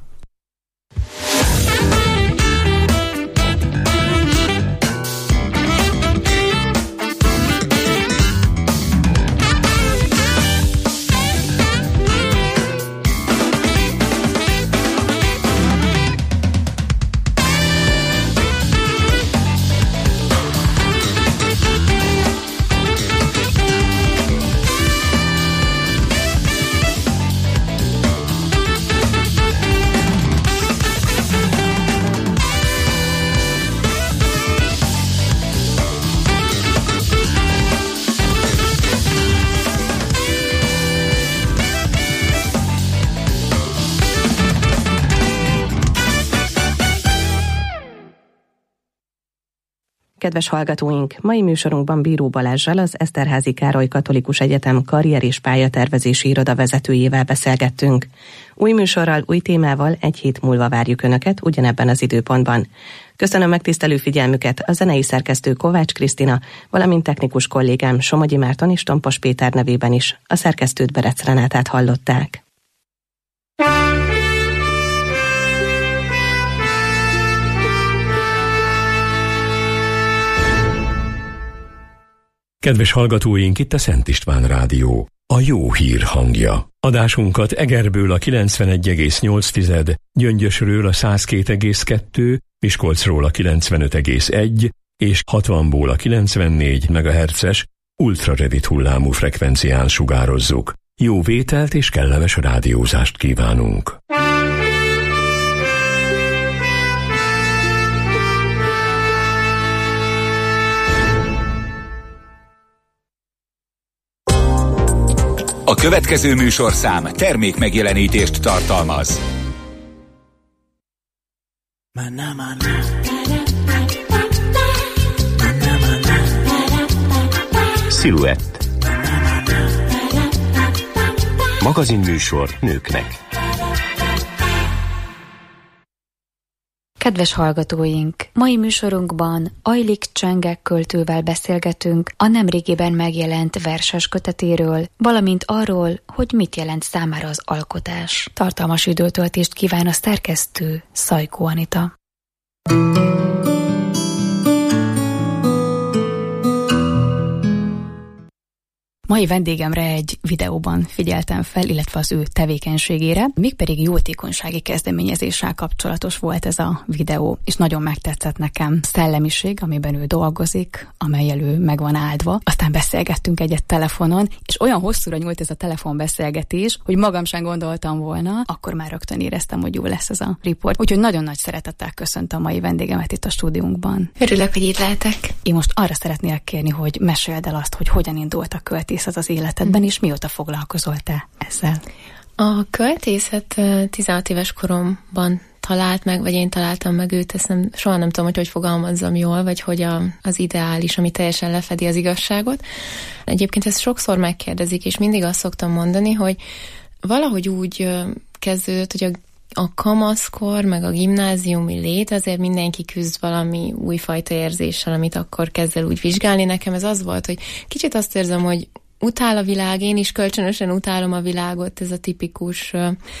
Kedves hallgatóink, mai műsorunkban Bíró Balázssal, az Eszterházy Károly Katolikus Egyetem karrier- és pályatervezési iroda vezetőjével beszélgettünk. Új műsorral, új témával egy hét múlva várjuk Önöket ugyanebben az időpontban. Köszönöm megtisztelő figyelmüket, a zenei szerkesztő Kovács Krisztina, valamint technikus kollégám Somogyi Márton és Tompos Péter nevében is. A szerkesztőt, Berec Renátát hallották. Kedves hallgatóink, itt a Szent István Rádió, a jó hír hangja. Adásunkat Egerből a kilencvenegy egész nyolc, Gyöngyösről a száz két egész kettő, Miskolcról a kilencvenöt egész egy és hatvanból a kilencvennégy megahertzes ultrarövid hullámú frekvencián sugározzuk. Jó vételt és kellemes rádiózást kívánunk! A következő műsorszám termék megjelenítést tartalmaz. Sziluett. Magazinműsor nőknek. Kedves hallgatóink! Mai műsorunkban Ajlik Csengek költővel beszélgetünk a nemrégiben megjelent verses kötetéről, valamint arról, hogy mit jelent számára az alkotás. Tartalmas időtöltést kíván a szerkesztő, Szajkó Anita. Mai vendégemre egy videóban figyeltem fel, illetve az ő tevékenységére, mégpedig jótékonysági kezdeményezéssel kapcsolatos volt ez a videó, és nagyon megtetszett nekem. Szellemiség, amiben ő dolgozik, amelyel ő meg van áldva. Aztán beszélgettünk egyet telefonon, és olyan hosszúra nyúlt ez a telefonbeszélgetés, hogy magam sem gondoltam volna, akkor már rögtön éreztem, hogy jó lesz ez a riport. Úgyhogy nagyon nagy szeretettel köszöntöm a mai vendégemet itt a stúdiónkban. Örülök, hogy itt lehetek. Én most arra szeretnélek kérni, hogy meséld el azt, hogy hogyan indult a költészet az életedben, és mióta foglalkozol te ezzel? A költészet tizenhat éves koromban talált meg, vagy én találtam meg őt, ezt nem, soha nem tudom, hogy hogy fogalmazzam jól, vagy hogy a, az ideális, ami teljesen lefedi az igazságot. Egyébként ezt sokszor megkérdezik, és mindig azt szoktam mondani, hogy valahogy úgy kezdődött, hogy a A kamaszkor, meg a gimnáziumi lét, azért mindenki küzd valami újfajta érzéssel, amit akkor kezd el úgy vizsgálni. Nekem ez az volt, hogy kicsit azt érzem, hogy utál a világ, én is kölcsönösen utálom a világot, ez a tipikus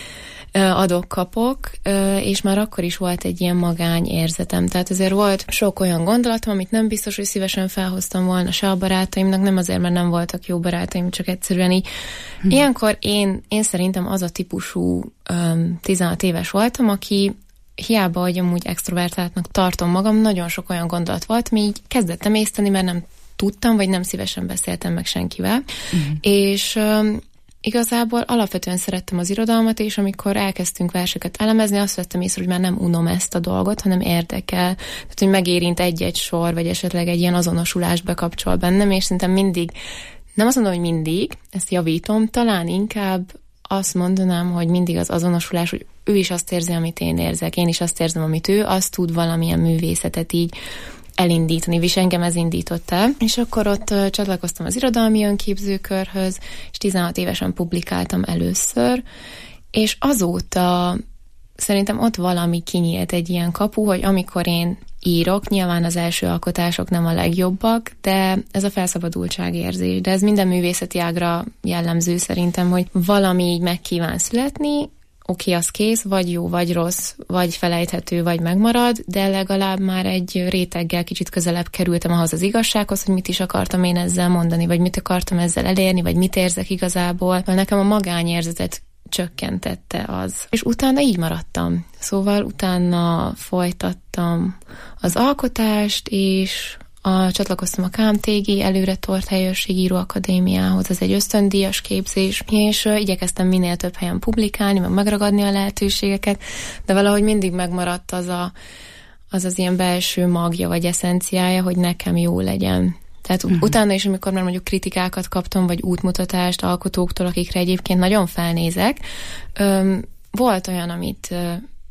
adok-kapok, és már akkor is volt egy ilyen magány érzetem. Tehát azért volt sok olyan gondolatom, amit nem biztos, hogy szívesen felhoztam volna se a barátaimnak, nem azért, mert nem voltak jó barátaim, csak egyszerűen így. Hmm. Ilyenkor én, én szerintem az a típusú um, tizenhat éves voltam, aki hiába, hogy amúgy extrovertáltnak tartom magam, nagyon sok olyan gondolat volt, ami így kezdettem észteni, mert nem tudtam, vagy nem szívesen beszéltem meg senkivel. Hmm. És um, igazából alapvetően szerettem az irodalmat, és amikor elkezdtünk verseket elemezni, azt vettem észre, hogy már nem unom ezt a dolgot, hanem érdekel. Tehát, hogy megérint egy-egy sor, vagy esetleg egy ilyen azonosulás bekapcsol bennem, és szerintem mindig, nem azt mondom, hogy mindig, ezt javítom, talán inkább azt mondanám, hogy mindig az azonosulás, hogy ő is azt érzi, amit én érzek, én is azt érzem, amit ő, azt tud valamilyen művészetet így elindítani, és engem ez indított el. És akkor ott uh, csatlakoztam az irodalmi önképzőkörhöz, és tizenhat évesen publikáltam először, és azóta szerintem ott valami kinyílt egy ilyen kapu, hogy amikor én írok, nyilván az első alkotások nem a legjobbak, de ez a felszabadultságérzés, de ez minden művészeti ágra jellemző szerintem, hogy valami így meg kíván születni, oké, az kész, vagy jó, vagy rossz, vagy felejthető, vagy megmarad, de legalább már egy réteggel kicsit közelebb kerültem ahhoz az igazsághoz, hogy mit is akartam én ezzel mondani, vagy mit akartam ezzel elérni, vagy mit érzek igazából. Nekem a magányérzetet csökkentette az. És utána így maradtam. Szóval utána folytattam az alkotást, és a, csatlakoztam a ká em té gé előre tort helyőrségíró akadémiához, ez egy ösztöndíjas képzés, és uh, igyekeztem minél több helyen publikálni, meg megragadni a lehetőségeket, de valahogy mindig megmaradt az a, az, az ilyen belső magja, vagy eszenciája, hogy nekem jó legyen. Tehát uh-huh. utána is, amikor már mondjuk kritikákat kaptam, vagy útmutatást alkotóktól, akikre egyébként nagyon felnézek, öm, volt olyan, amit ö,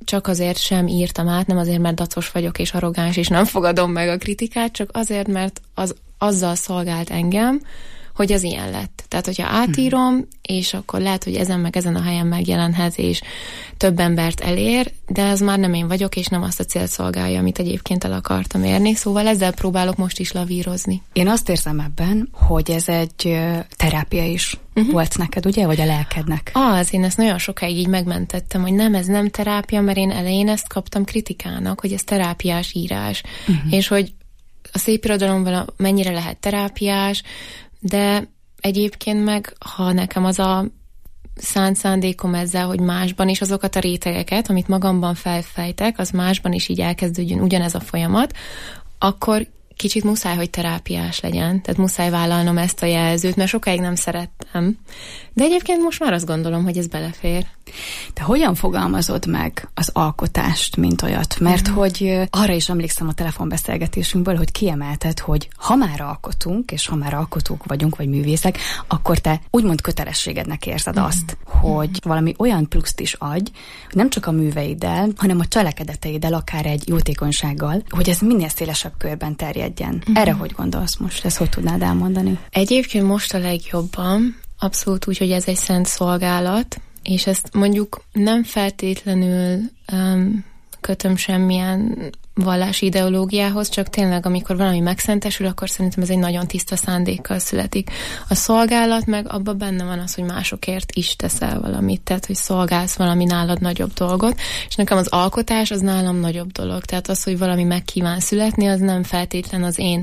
csak azért sem írtam át, nem azért, mert dacos vagyok és arrogáns, és nem fogadom meg a kritikát, csak azért, mert az azzal szolgált engem, hogy az ilyen lett. Tehát, hogyha átírom, hmm. és akkor lehet, hogy ezen meg ezen a helyen megjelenhet, és több embert elér, de ez már nem én vagyok, és nem azt a célt szolgálja, amit egyébként el akartam érni. Szóval ezzel próbálok most is lavírozni. Én azt érzem ebben, hogy ez egy terápia is uh-huh. volt neked, ugye? Vagy a lelkednek? Az, én ezt nagyon sokáig így megmentettem, hogy nem, ez nem terápia, mert én elején ezt kaptam kritikának, hogy ez terápiás írás. Uh-huh. És hogy a szépirodalomban mennyire lehet terápiás, de egyébként meg, ha nekem az a szánt szándékom ezzel, hogy másban is azokat a rétegeket, amit magamban felfejtek, az másban is így elkezdődjön ugyanez a folyamat, akkor kicsit muszáj, hogy terápiás legyen. Tehát muszáj vállalnom ezt a jelzőt, mert sokáig nem szerettem. De egyébként most már azt gondolom, hogy ez belefér. Te hogyan fogalmazod meg az alkotást, mint olyat? Mert uh-huh. hogy arra is emlékszem a telefonbeszélgetésünkből, hogy kiemelted, hogy ha már alkotunk, és ha már alkotók vagyunk, vagy művészek, akkor te úgymond kötelességednek érzed uh-huh. azt, hogy uh-huh. valami olyan pluszt is adj, hogy nem csak a műveiddel, hanem a cselekedeteiddel, akár egy jótékonysággal, hogy ez minél szélesebb körben terjedjen. Uh-huh. Erre hogy gondolsz most? Ezt hogy tudnád elmondani? Egyébként most a legjobban, abszolút úgy, hogy ez egy szent szolgálat, és ezt mondjuk nem feltétlenül um, kötöm semmilyen vallási ideológiához, csak tényleg, amikor valami megszentesül, akkor szerintem ez egy nagyon tiszta szándékkal születik. A szolgálat meg abban benne van az, hogy másokért is teszel valamit, tehát, hogy szolgálsz valami nálad nagyobb dolgot, és nekem az alkotás az nálam nagyobb dolog. Tehát az, hogy valami meg kíván születni, az nem feltétlen az én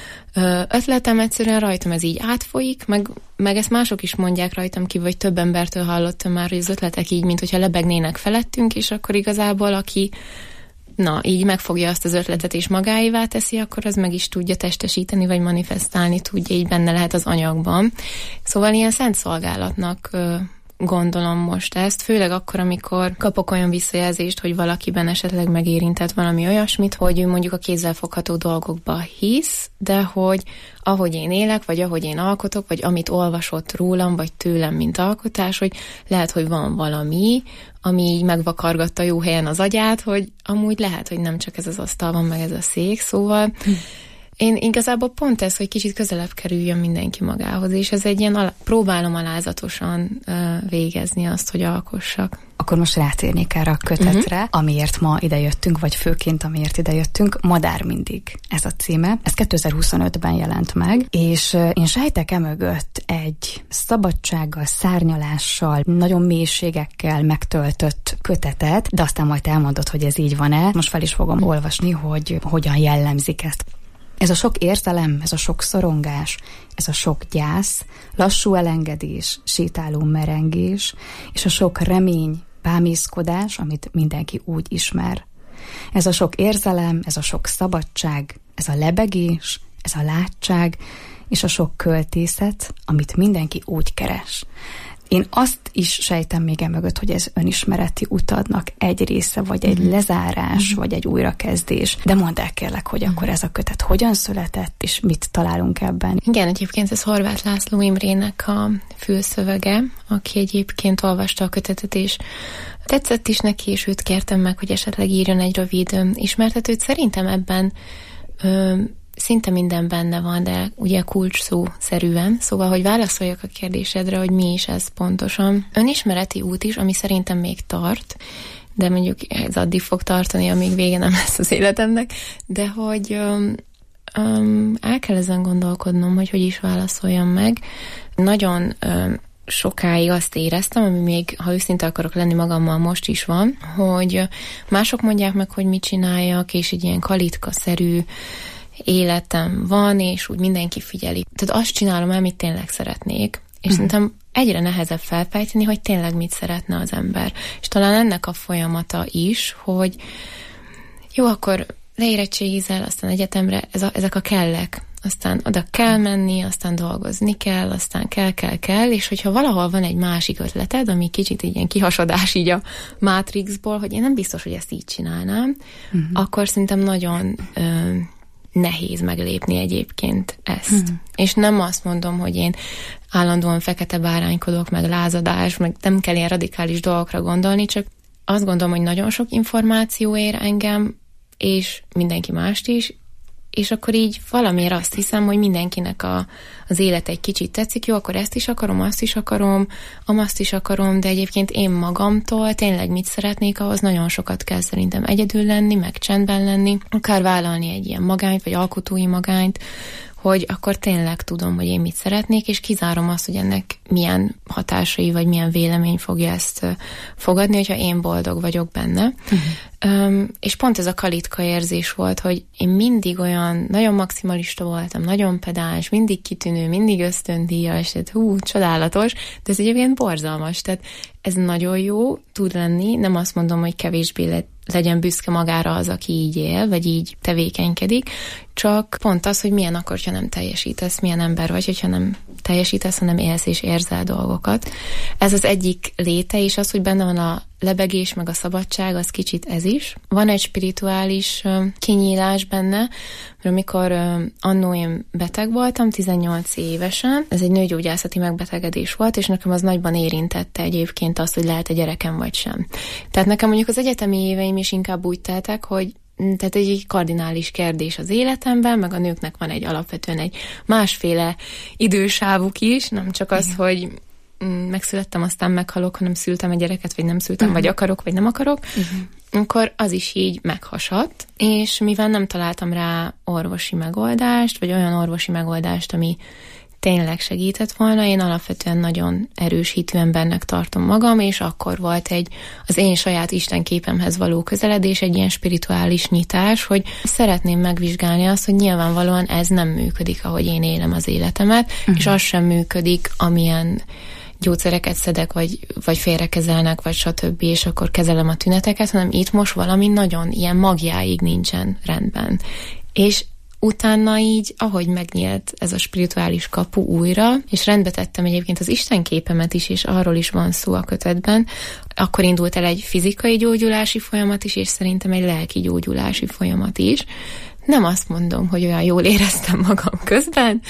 ötletem, egyszerűen rajtam ez így átfolyik, meg, meg ezt mások is mondják rajtam ki, vagy több embertől hallottam már, hogy az ötletek így, mint hogyha lebegnének felettünk, és akkor igazából aki na, így megfogja azt az ötletet és magáévá teszi, akkor az meg is tudja testesíteni, vagy manifestálni tudja, így benne lehet az anyagban. Szóval ilyen szent szolgálatnak gondolom most ezt, főleg akkor, amikor kapok olyan visszajelzést, hogy valakiben esetleg megérintett valami olyasmit, hogy ő mondjuk a kézzelfogható dolgokba hisz, de hogy ahogy én élek, vagy ahogy én alkotok, vagy amit olvasott rólam, vagy tőlem, mint alkotás, hogy lehet, hogy van valami, ami így megvakargatta jó helyen az agyát, hogy amúgy lehet, hogy nem csak ez az asztal van, meg ez a szék, szóval én igazából pont ez, hogy kicsit közelebb kerüljön mindenki magához, és ez egy ilyen, alá, próbálom alázatosan uh, végezni azt, hogy alkossak. Akkor most rátérnék erre a kötetre, uh-huh. amiért ma idejöttünk, vagy főként amiért idejöttünk. Madár mindig ez a címe. Ez kétezer-huszonötben jelent meg, és én sejtek emögött egy szabadsággal, szárnyalással, nagyon mélységekkel megtöltött kötetet, de aztán majd elmondod, hogy ez így van-e. Most fel is fogom olvasni, hogy hogyan jellemzik ezt. Ez a sok érzelem, ez a sok szorongás, ez a sok gyász, lassú elengedés, sétáló merengés, és a sok remény, bámészkodás, amit mindenki úgy ismer. Ez a sok érzelem, ez a sok szabadság, ez a lebegés, ez a látság, és a sok költészet, amit mindenki úgy keres. Én azt is sejtem még emögött, hogy ez önismereti utadnak egy része, vagy egy mm. lezárás, mm. vagy egy újrakezdés. De mondd el kérlek, hogy mm. akkor ez a kötet hogyan született, és mit találunk ebben? Igen, egyébként ez Horváth László Imrének a fülszövege, aki egyébként olvasta a kötetet, és tetszett is neki, és őt kértem meg, hogy esetleg írjon egy rövid ismertetőt. Szerintem ebben ö, szinte minden benne van, de ugye kulcs szó-szerűen. Szóval, hogy válaszoljak a kérdésedre, hogy mi is ez pontosan. Önismereti út is, ami szerintem még tart, de mondjuk ez addig fog tartani, amíg vége nem lesz az életemnek, de hogy um, um, el kell ezen gondolkodnom, hogy hogy is válaszoljam meg. Nagyon um, sokáig azt éreztem, ami még, ha őszinte akarok lenni magammal, most is van, hogy mások mondják meg, hogy mit csináljak, és egy ilyen kalitka-szerű életem van, és úgy mindenki figyeli. Tehát azt csinálom, amit tényleg szeretnék, és uh-huh. szerintem egyre nehezebb felfejteni, hogy tényleg mit szeretne az ember. És talán ennek a folyamata is, hogy jó, akkor leérettségizel, aztán egyetemre, ez a, ezek a kellek. Aztán oda kell menni, aztán dolgozni kell, aztán kell, kell, kell, és hogyha valahol van egy másik ötleted, ami kicsit így ilyen kihasadás így a Matrixból, hogy én nem biztos, hogy ezt így csinálnám, uh-huh. akkor szerintem nagyon ö, nehéz meglépni egyébként ezt. Uh-huh. És nem azt mondom, hogy én állandóan fekete báránykodok, meg lázadás, meg nem kell ilyen radikális dolgokra gondolni, csak azt gondolom, hogy nagyon sok információ ér engem, és mindenki mást is, és akkor így valamiért azt hiszem, hogy mindenkinek a, az élet egy kicsit tetszik, jó, akkor ezt is akarom, azt is akarom, amazt is akarom, de egyébként én magamtól tényleg mit szeretnék, ahhoz nagyon sokat kell szerintem egyedül lenni, meg csendben lenni, akár vállalni egy ilyen magányt, vagy alkotói magányt, hogy akkor tényleg tudom, hogy én mit szeretnék, és kizárom azt, hogy ennek milyen hatásai, vagy milyen vélemény fogja ezt fogadni, hogyha én boldog vagyok benne. Uh-huh. Um, és pont ez a kalitka érzés volt, hogy én mindig olyan, nagyon maximalista voltam, nagyon pedáns, mindig kitűnő, mindig ösztöndíjas, tehát hú, csodálatos, de ez egyébként borzalmas, tehát ez nagyon jó tud lenni, nem azt mondom, hogy kevésbé le, legyen büszke magára az, aki így él, vagy így tevékenykedik, csak pont az, hogy milyen akkor, ha nem teljesítesz, milyen ember vagy, hogyha nem teljesítesz, hanem élsz és érzel dolgokat. Ez az egyik léte, és az, hogy benne van a lebegés, meg a szabadság, az kicsit ez is. Van egy spirituális uh, kinyílás benne, mert amikor uh, annó én beteg voltam, tizennyolc évesen, ez egy nőgyógyászati megbetegedés volt, és nekem az nagyban érintette egyébként azt, hogy lehet-e gyerekem vagy sem. Tehát nekem mondjuk az egyetemi éveim is inkább úgy teltek, hogy tehát egy kardinális kérdés az életemben, meg a nőknek van egy alapvetően egy másféle idősávuk is, nem csak az, igen, hogy megszülettem, aztán meghalok, hanem szültem egy gyereket, vagy nem szültem, uh-huh. vagy akarok, vagy nem akarok, uh-huh. akkor az is így meghasadt, és mivel nem találtam rá orvosi megoldást, vagy olyan orvosi megoldást, ami tényleg segített volna, én alapvetően nagyon erős hitű embernek tartom magam, és akkor volt egy az én saját istenképemhez való közeledés, egy ilyen spirituális nyitás, hogy szeretném megvizsgálni azt, hogy nyilvánvalóan ez nem működik, ahogy én élem az életemet, uh-huh. és az sem működik, amilyen gyógyszereket szedek, vagy, vagy félrekezelnek, vagy stb., és akkor kezelem a tüneteket, hanem itt most valami nagyon ilyen magjáig nincsen rendben. És utána így, ahogy megnyílt ez a spirituális kapu újra, és rendbe tettem egyébként az istenképemet is, és arról is van szó a kötetben, akkor indult el egy fizikai gyógyulási folyamat is, és szerintem egy lelki gyógyulási folyamat is. Nem azt mondom, hogy olyan jól éreztem magam közben,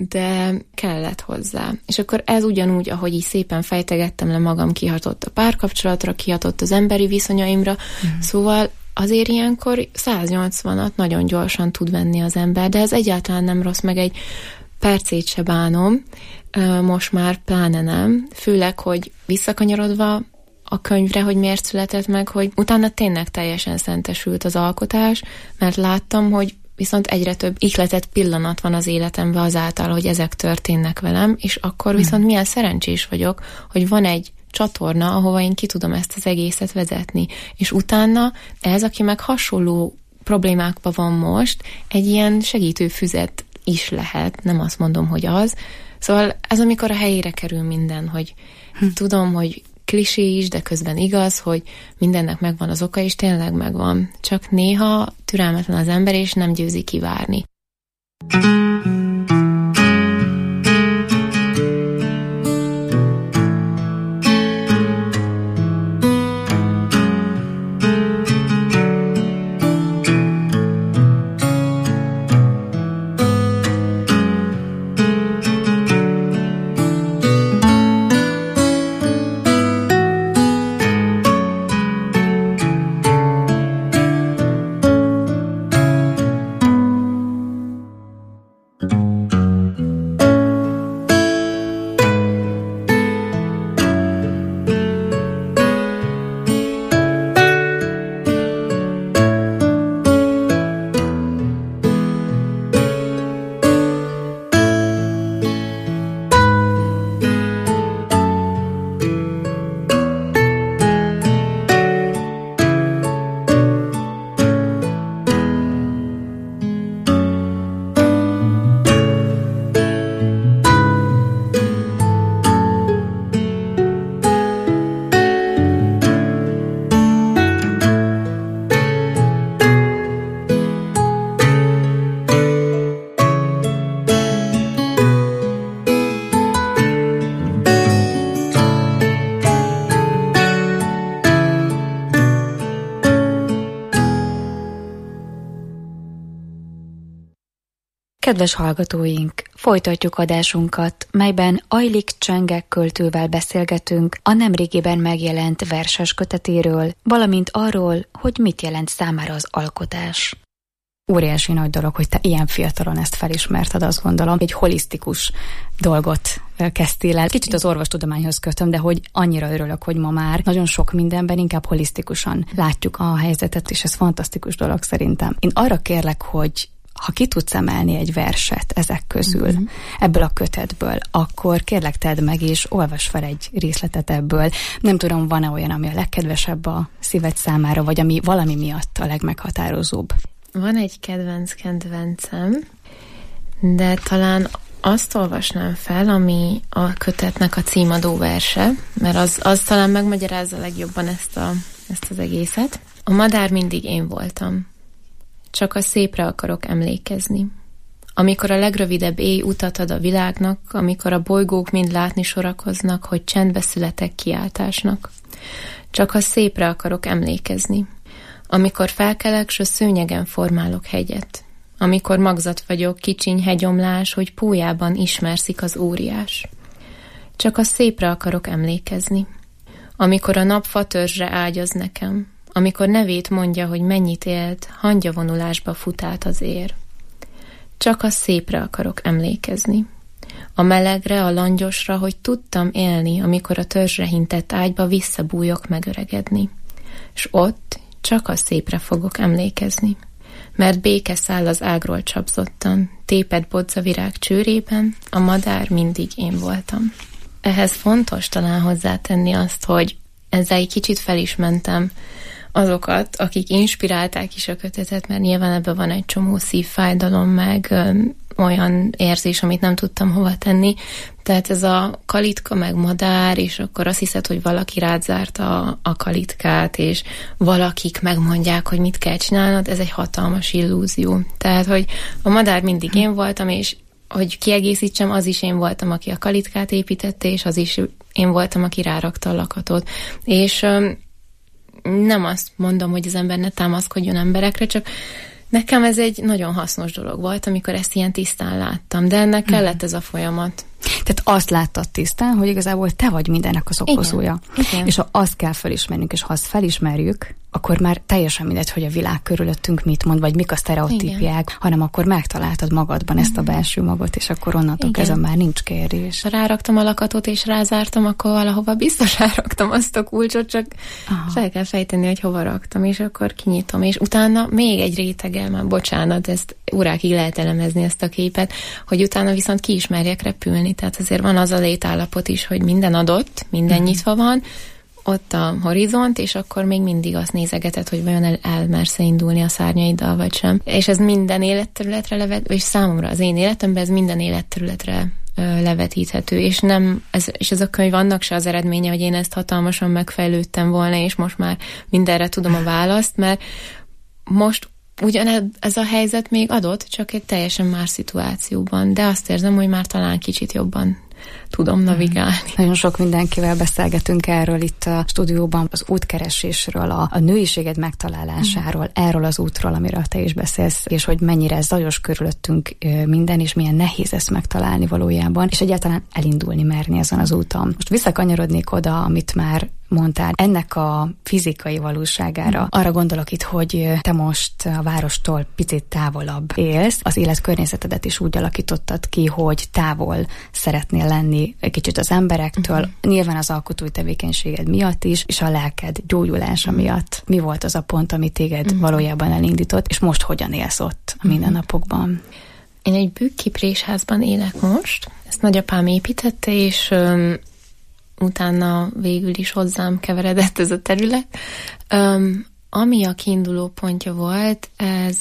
de kellett hozzá. És akkor ez ugyanúgy, ahogy így szépen fejtegettem le magam, kihatott a párkapcsolatra, kihatott az emberi viszonyaimra, mm. szóval azért ilyenkor száznyolcvanat nagyon gyorsan tud venni az ember, de ez egyáltalán nem rossz, meg egy percét se bánom, most már pláne nem, főleg, hogy visszakanyarodva a könyvre, hogy miért született meg, hogy utána tényleg teljesen szentesült az alkotás, mert láttam, hogy viszont egyre több ihletett pillanat van az életemben azáltal, hogy ezek történnek velem, és akkor viszont milyen szerencsés vagyok, hogy van egy csatorna, ahova én ki tudom ezt az egészet vezetni. És utána ez, aki meg hasonló problémákban van most, egy ilyen segítő füzet is lehet, nem azt mondom, hogy az. Szóval ez amikor a helyére kerül minden, hogy hm. tudom, hogy klisé is, de közben igaz, hogy mindennek megvan az oka, és tényleg megvan. Csak néha türelmetlen az ember, és nem győzi kivárni. Kedves hallgatóink, folytatjuk adásunkat, melyben Ajlik Csengek költővel beszélgetünk a nemrégiben megjelent verses kötetéről, valamint arról, hogy mit jelent számára az alkotás. Óriási nagy dolog, hogy te ilyen fiatalon ezt felismerted, azt gondolom. Egy holisztikus dolgot kezdtél el. Kicsit az orvostudományhoz kötöm, de hogy annyira örülök, hogy ma már nagyon sok mindenben inkább holisztikusan látjuk a helyzetet, és ez fantasztikus dolog szerintem. Én arra kérlek, hogy ha ki tudsz emelni egy verset ezek közül, mm-hmm. ebből a kötetből, akkor kérlek tedd meg, és olvasd fel egy részletet ebből. Nem tudom, van-e olyan, ami a legkedvesebb a szíved számára, vagy ami valami miatt a legmeghatározóbb? Van egy kedvenc kedvencem, de talán azt olvasnám fel, ami a kötetnek a címadó verse, mert az, az talán megmagyarázza legjobban ezt, a, ezt az egészet. A madár mindig én voltam. Csak a szépre akarok emlékezni. Amikor a legrövidebb éj utat ad a világnak, amikor a bolygók mind látni sorakoznak, hogy csendbe születek kiáltásnak. Csak a szépre akarok emlékezni. Amikor felkelek, s a szőnyegen formálok hegyet. Amikor magzat vagyok, kicsiny hegyomlás, hogy pólyában ismerszik az óriás. Csak a szépre akarok emlékezni. Amikor a nap fatörzsre ágyaz nekem, amikor nevét mondja, hogy mennyit élt, hangyavonulásba fut át az ér. Csak a szépre akarok emlékezni. A melegre, a langyosra, hogy tudtam élni, amikor a törzsre hintett ágyba visszabújok megöregedni. S ott csak a szépre fogok emlékezni. Mert béke száll az ágról csapzottan, téped bodza virág csőrében, a madár mindig én voltam. Ehhez fontos talán hozzátenni azt, hogy ezzel egy kicsit fel is mentem azokat, akik inspirálták is a kötetet, mert nyilván ebben van egy csomó szívfájdalom, meg ö, olyan érzés, amit nem tudtam hova tenni. Tehát ez a kalitka, meg madár, és akkor azt hiszed, hogy valaki rád zárta a kalitkát, és valakik megmondják, hogy mit kell csinálnod, ez egy hatalmas illúzió. Tehát, hogy a madár mindig én voltam, és hogy kiegészítsem, az is én voltam, aki a kalitkát építette, és az is én voltam, aki rárakta a lakatot. És ö, nem azt mondom, hogy az ember ne támaszkodjon emberekre, csak nekem ez egy nagyon hasznos dolog volt, amikor ezt ilyen tisztán láttam, de ennek hmm. kellett ez a folyamat. Tehát azt láttad tisztán, hogy igazából te vagy mindennek az okozója. Igen. Igen. És ha azt kell felismernünk, és ha azt felismerjük, akkor már teljesen mindegy, hogy a világ körülöttünk mit mond, vagy mik a sztereotípiák, hanem akkor megtaláltad magadban ezt a belső magot, és akkor onnantól kezdve már nincs kérdés. Ha ráraktam a lakatot, és rázártam, akkor valahova biztos ráraktam azt a kulcsot, csak fel kell fejteni, hogy hova raktam, és akkor kinyitom. És utána még egy réteggel, már bocsánat, ezt órákig lehet elemezni ezt a képet, hogy utána viszont ki ismerjek repülni. Tehát azért van az a létállapot is, hogy minden adott, minden mm. nyitva van, ott a horizont, és akkor még mindig azt nézegeted, hogy vajon el, elmersz-e indulni a szárnyaiddal, vagy sem. És ez minden életterületre levet, és számomra az én életemben ez minden életterületre ö, levetíthető, és nem, ez, és ez a könyv annak se az eredménye, hogy én ezt hatalmasan megfejlődtem volna, és most már mindenre tudom a választ, mert most ugyanez ez a helyzet még adott, csak egy teljesen más szituációban, de azt érzem, hogy már talán kicsit jobban tudom navigálni. Nagyon sok mindenkivel beszélgetünk erről itt a stúdióban, az útkeresésről, a, a nőiséged megtalálásáról, mm. erről az útról, amiről te is beszélsz, és hogy mennyire zajos körülöttünk minden, és milyen nehéz ezt megtalálni valójában, és egyáltalán elindulni merni ezen az úton. Most visszakanyarodnék oda, amit már mondtál, ennek a fizikai valóságára. Arra gondolok itt, hogy te most a várostól picit távolabb élsz, az életkörnyezetedet is úgy alakítottad ki, hogy távol szeretnél lenni egy kicsit az emberektől, uh-huh. nyilván az alkotói tevékenységed miatt is, és a lelked gyógyulása uh-huh. miatt. Mi volt az a pont, ami téged uh-huh. valójában elindított, és most hogyan élsz ott a mindennapokban? Én egy bükkiprés-házban élek most, ezt nagyapám építette, és öm, utána végül is hozzám keveredett ez a terület. Öm, ami a kiinduló pontja volt, ez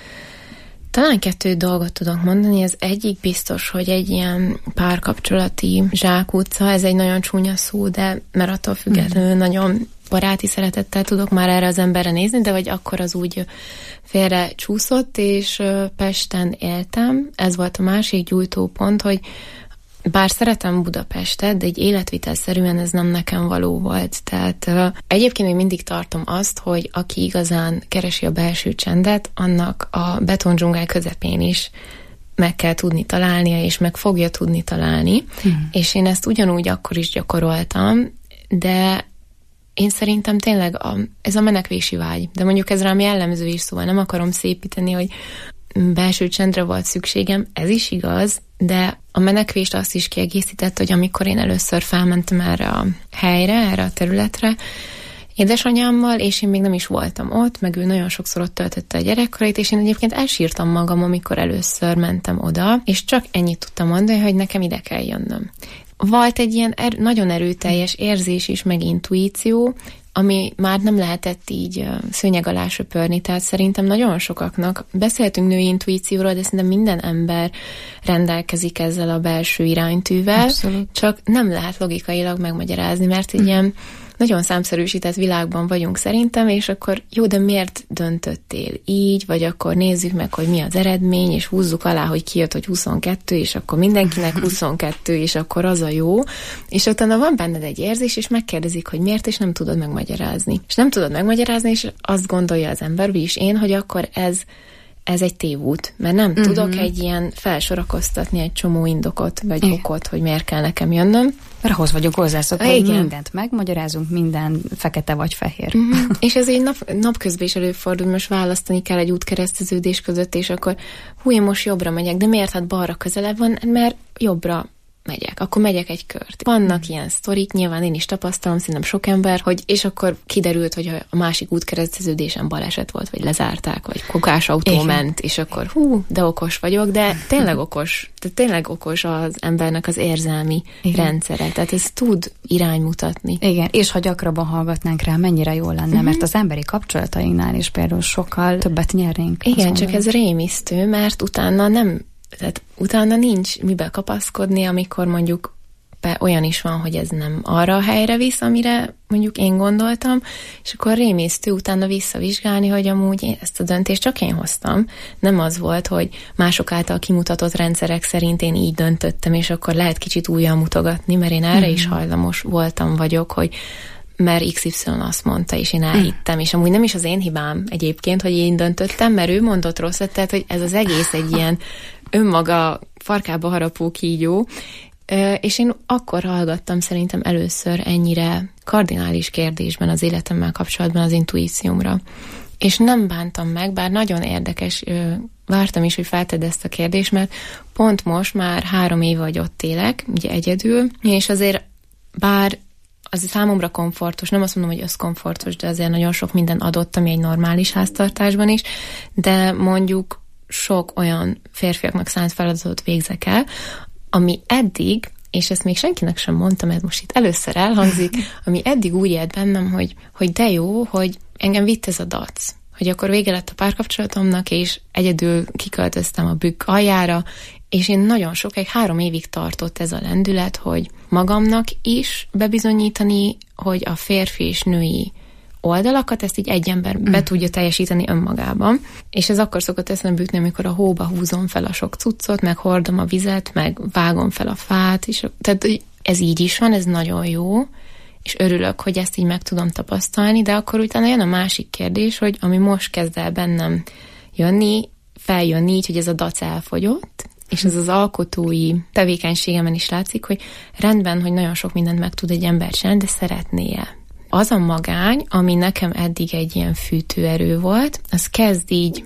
talán kettő dolgot tudok mondani. Az egyik biztos, hogy egy ilyen párkapcsolati zsákutca, ez egy nagyon csúnya szó, de mert attól függetlenül mm. nagyon baráti szeretettel tudok már erre az emberre nézni, de hogy akkor az úgy félre csúszott, és Pesten éltem. Ez volt a másik gyújtópont, hogy bár szeretem Budapestet, de egy életvitelszerűen ez nem nekem való volt. Tehát uh, egyébként még mindig tartom azt, hogy aki igazán keresi a belső csendet, annak a betondzsungel közepén is meg kell tudni találnia, és meg fogja tudni találni, hmm. és én ezt ugyanúgy akkor is gyakoroltam, de én szerintem tényleg a, ez a menekvési vágy, de mondjuk ez rám jellemző is, szóval nem akarom szépíteni, hogy belső csendre volt szükségem, ez is igaz, de a menekvést azt is kiegészített, hogy amikor én először felmentem erre a helyre, erre a területre, édesanyámmal, és én még nem is voltam ott, meg ő nagyon sokszor ott töltötte a gyerekkorait, és én egyébként elsírtam magam, amikor először mentem oda, és csak ennyit tudtam mondani, hogy nekem ide kell jönnöm. Volt egy ilyen er- nagyon erőteljes érzés is, meg intuíció, ami már nem lehetett így uh, szőnyeg alá söpörni, tehát szerintem nagyon sokaknak, beszéltünk női intuícióról, de szerintem minden ember rendelkezik ezzel a belső iránytűvel, abszolút. Csak nem lehet logikailag megmagyarázni, mert egy ilyen nagyon számszerűsített világban vagyunk szerintem, és akkor jó, de miért döntöttél így, vagy akkor nézzük meg, hogy mi az eredmény, és húzzuk alá, hogy kijött, hogy huszonkettő, és akkor mindenkinek huszonkettő, és akkor az a jó, és utána van benned egy érzés, és megkérdezik, hogy miért, és nem tudod megmagyarázni. És nem tudod megmagyarázni, és azt gondolja az ember, vagyis én, hogy akkor ez ez egy tévút, mert nem uh-huh. tudok egy ilyen felsorakoztatni egy csomó indokot, vagy igen. okot, hogy miért kell nekem jönnöm. Mert ahhoz vagyunk hozzászokva, hogy mindent megmagyarázunk, minden fekete vagy fehér. Uh-huh. És ez így nap, napközben is előfordul, most választani kell egy útkereszteződés között, és akkor hú, én most jobbra megyek, de miért? Hát balra közelebb van, mert jobbra megyek, akkor megyek egy kört. Vannak mm. ilyen sztorik, nyilván én is tapasztalom, szerintem sok ember, hogy és akkor kiderült, hogy a másik útkereszteződésen baleset volt, vagy lezárták, vagy kokás autó igen. ment, és akkor hú, de okos vagyok, de tényleg okos, de tényleg okos az embernek az érzelmi igen. rendszere, tehát ez tud iránymutatni. Igen, és ha gyakrabban hallgatnánk rá, mennyire jó lenne, mm-hmm. mert az emberi kapcsolatainknál is például sokkal többet nyernénk. Igen, csak ez rémisztő, mert utána nem Tehát utána nincs mibe kapaszkodni, amikor mondjuk olyan is van, hogy ez nem arra a helyre visz, amire mondjuk én gondoltam, és akkor rémisztő utána visszavizsgálni, hogy amúgy én ezt a döntést csak én hoztam. Nem az volt, hogy mások által kimutatott rendszerek szerint én így döntöttem, és akkor lehet kicsit újjal mutogatni, mert én erre mm-hmm. is hajlamos voltam vagyok, hogy mert iksz ipszilon azt mondta, és én elhittem, és amúgy nem is az én hibám egyébként, hogy én döntöttem, mert ő mondott rosszat, tehát hogy ez az egész egy ilyen önmaga farkába harapó kígyó, és én akkor hallgattam szerintem először ennyire kardinális kérdésben az életemmel kapcsolatban az intuíciómra. És nem bántam meg, bár nagyon érdekes, vártam is, hogy feltedd ezt a kérdést, mert pont most már három éve, hogy ott élek, ugye egyedül, és azért bár az számomra komfortos, nem azt mondom, hogy összkomfortos, de azért nagyon sok minden adott, ami egy normális háztartásban is, de mondjuk sok olyan férfiaknak szánt feladatot végzek el, ami eddig, és ezt még senkinek sem mondtam, ez most itt először elhangzik, ami eddig úgy élt bennem, hogy, hogy de jó, hogy engem vitt ez a dac, hogy akkor vége lett a párkapcsolatomnak, és egyedül kiköltöztem a bükk aljára, és én nagyon sokáig, három évig tartott ez a lendület, hogy magamnak is bebizonyítani, hogy a férfi és női oldalakat, ezt így egy ember be mm. tudja teljesíteni önmagában. És ez akkor szokott eszembe jutni, amikor a hóba húzom fel a sok cuccot, meg hordom a vizet, meg vágom fel a fát, és tehát ez így is van, ez nagyon jó, és örülök, hogy ezt így meg tudom tapasztalni, de akkor utána jön a másik kérdés, hogy ami most kezd el bennem jönni, feljönni így, hogy ez a dac elfogyott, és ez az alkotói tevékenységemen is látszik, hogy rendben, hogy nagyon sok mindent meg tud egy ember csinálni, de szeretné-e. Az a magány, ami nekem eddig egy ilyen fűtőerő volt, az kezd így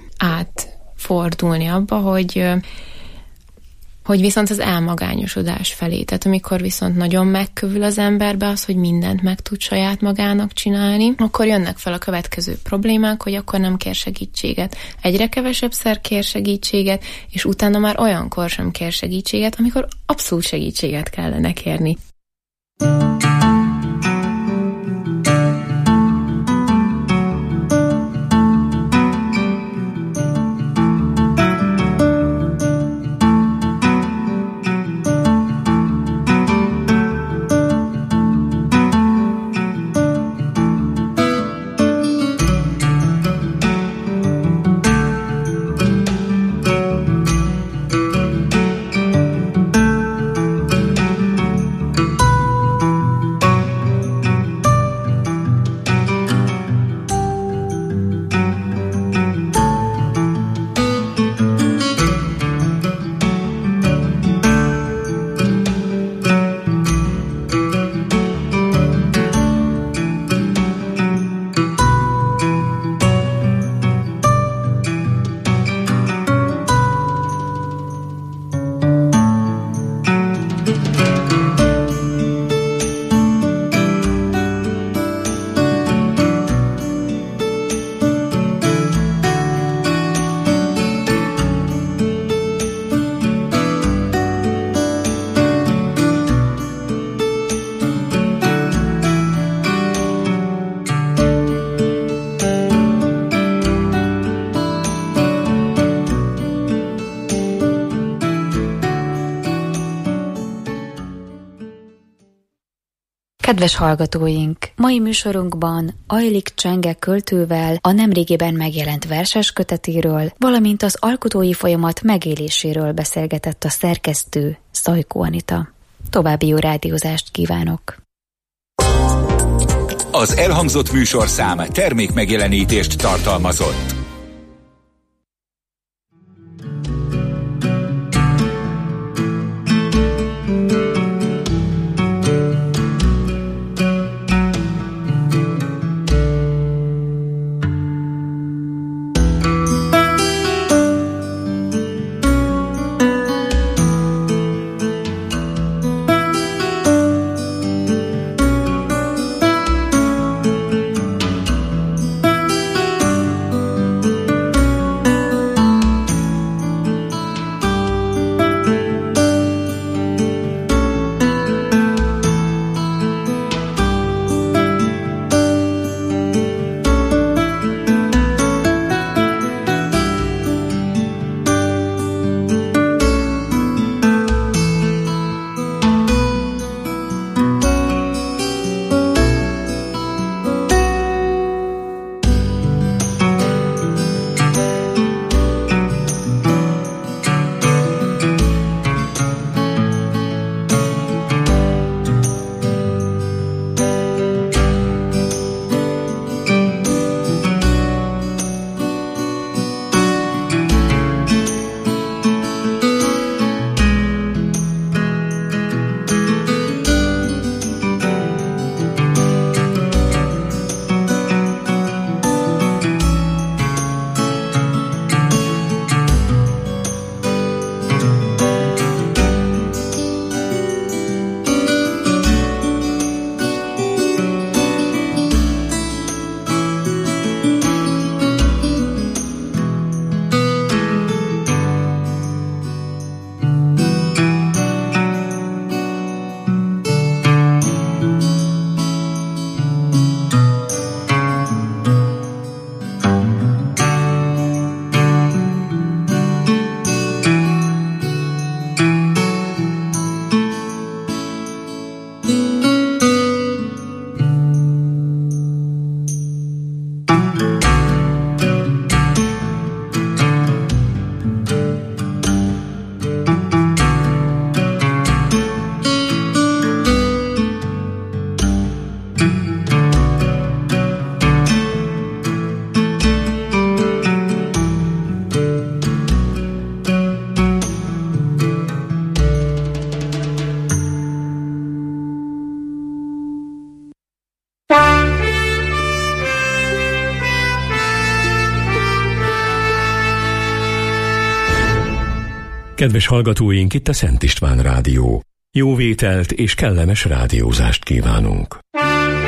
átfordulni abba, hogy, hogy viszont az elmagányosodás felé. Tehát amikor viszont nagyon megkövül az emberbe az, hogy mindent meg tud saját magának csinálni, akkor jönnek fel a következő problémák, hogy akkor nem kér segítséget. Egyre kevesebbszer kér segítséget, és utána már olyankor sem kér segítséget, amikor abszolút segítséget kellene kérni. Kedves hallgatóink! Mai műsorunkban Ajlik Csenge költővel a nemrégiben megjelent verses kötetéről, valamint az alkotói folyamat megéléséről beszélgetett a szerkesztő, Szajkó Anita. További jó rádiózást kívánok! Az elhangzott műsorszám termék megjelenítést tartalmazott. Kedves hallgatóink, itt a Szent István Rádió. Jó vételt és kellemes rádiózást kívánunk.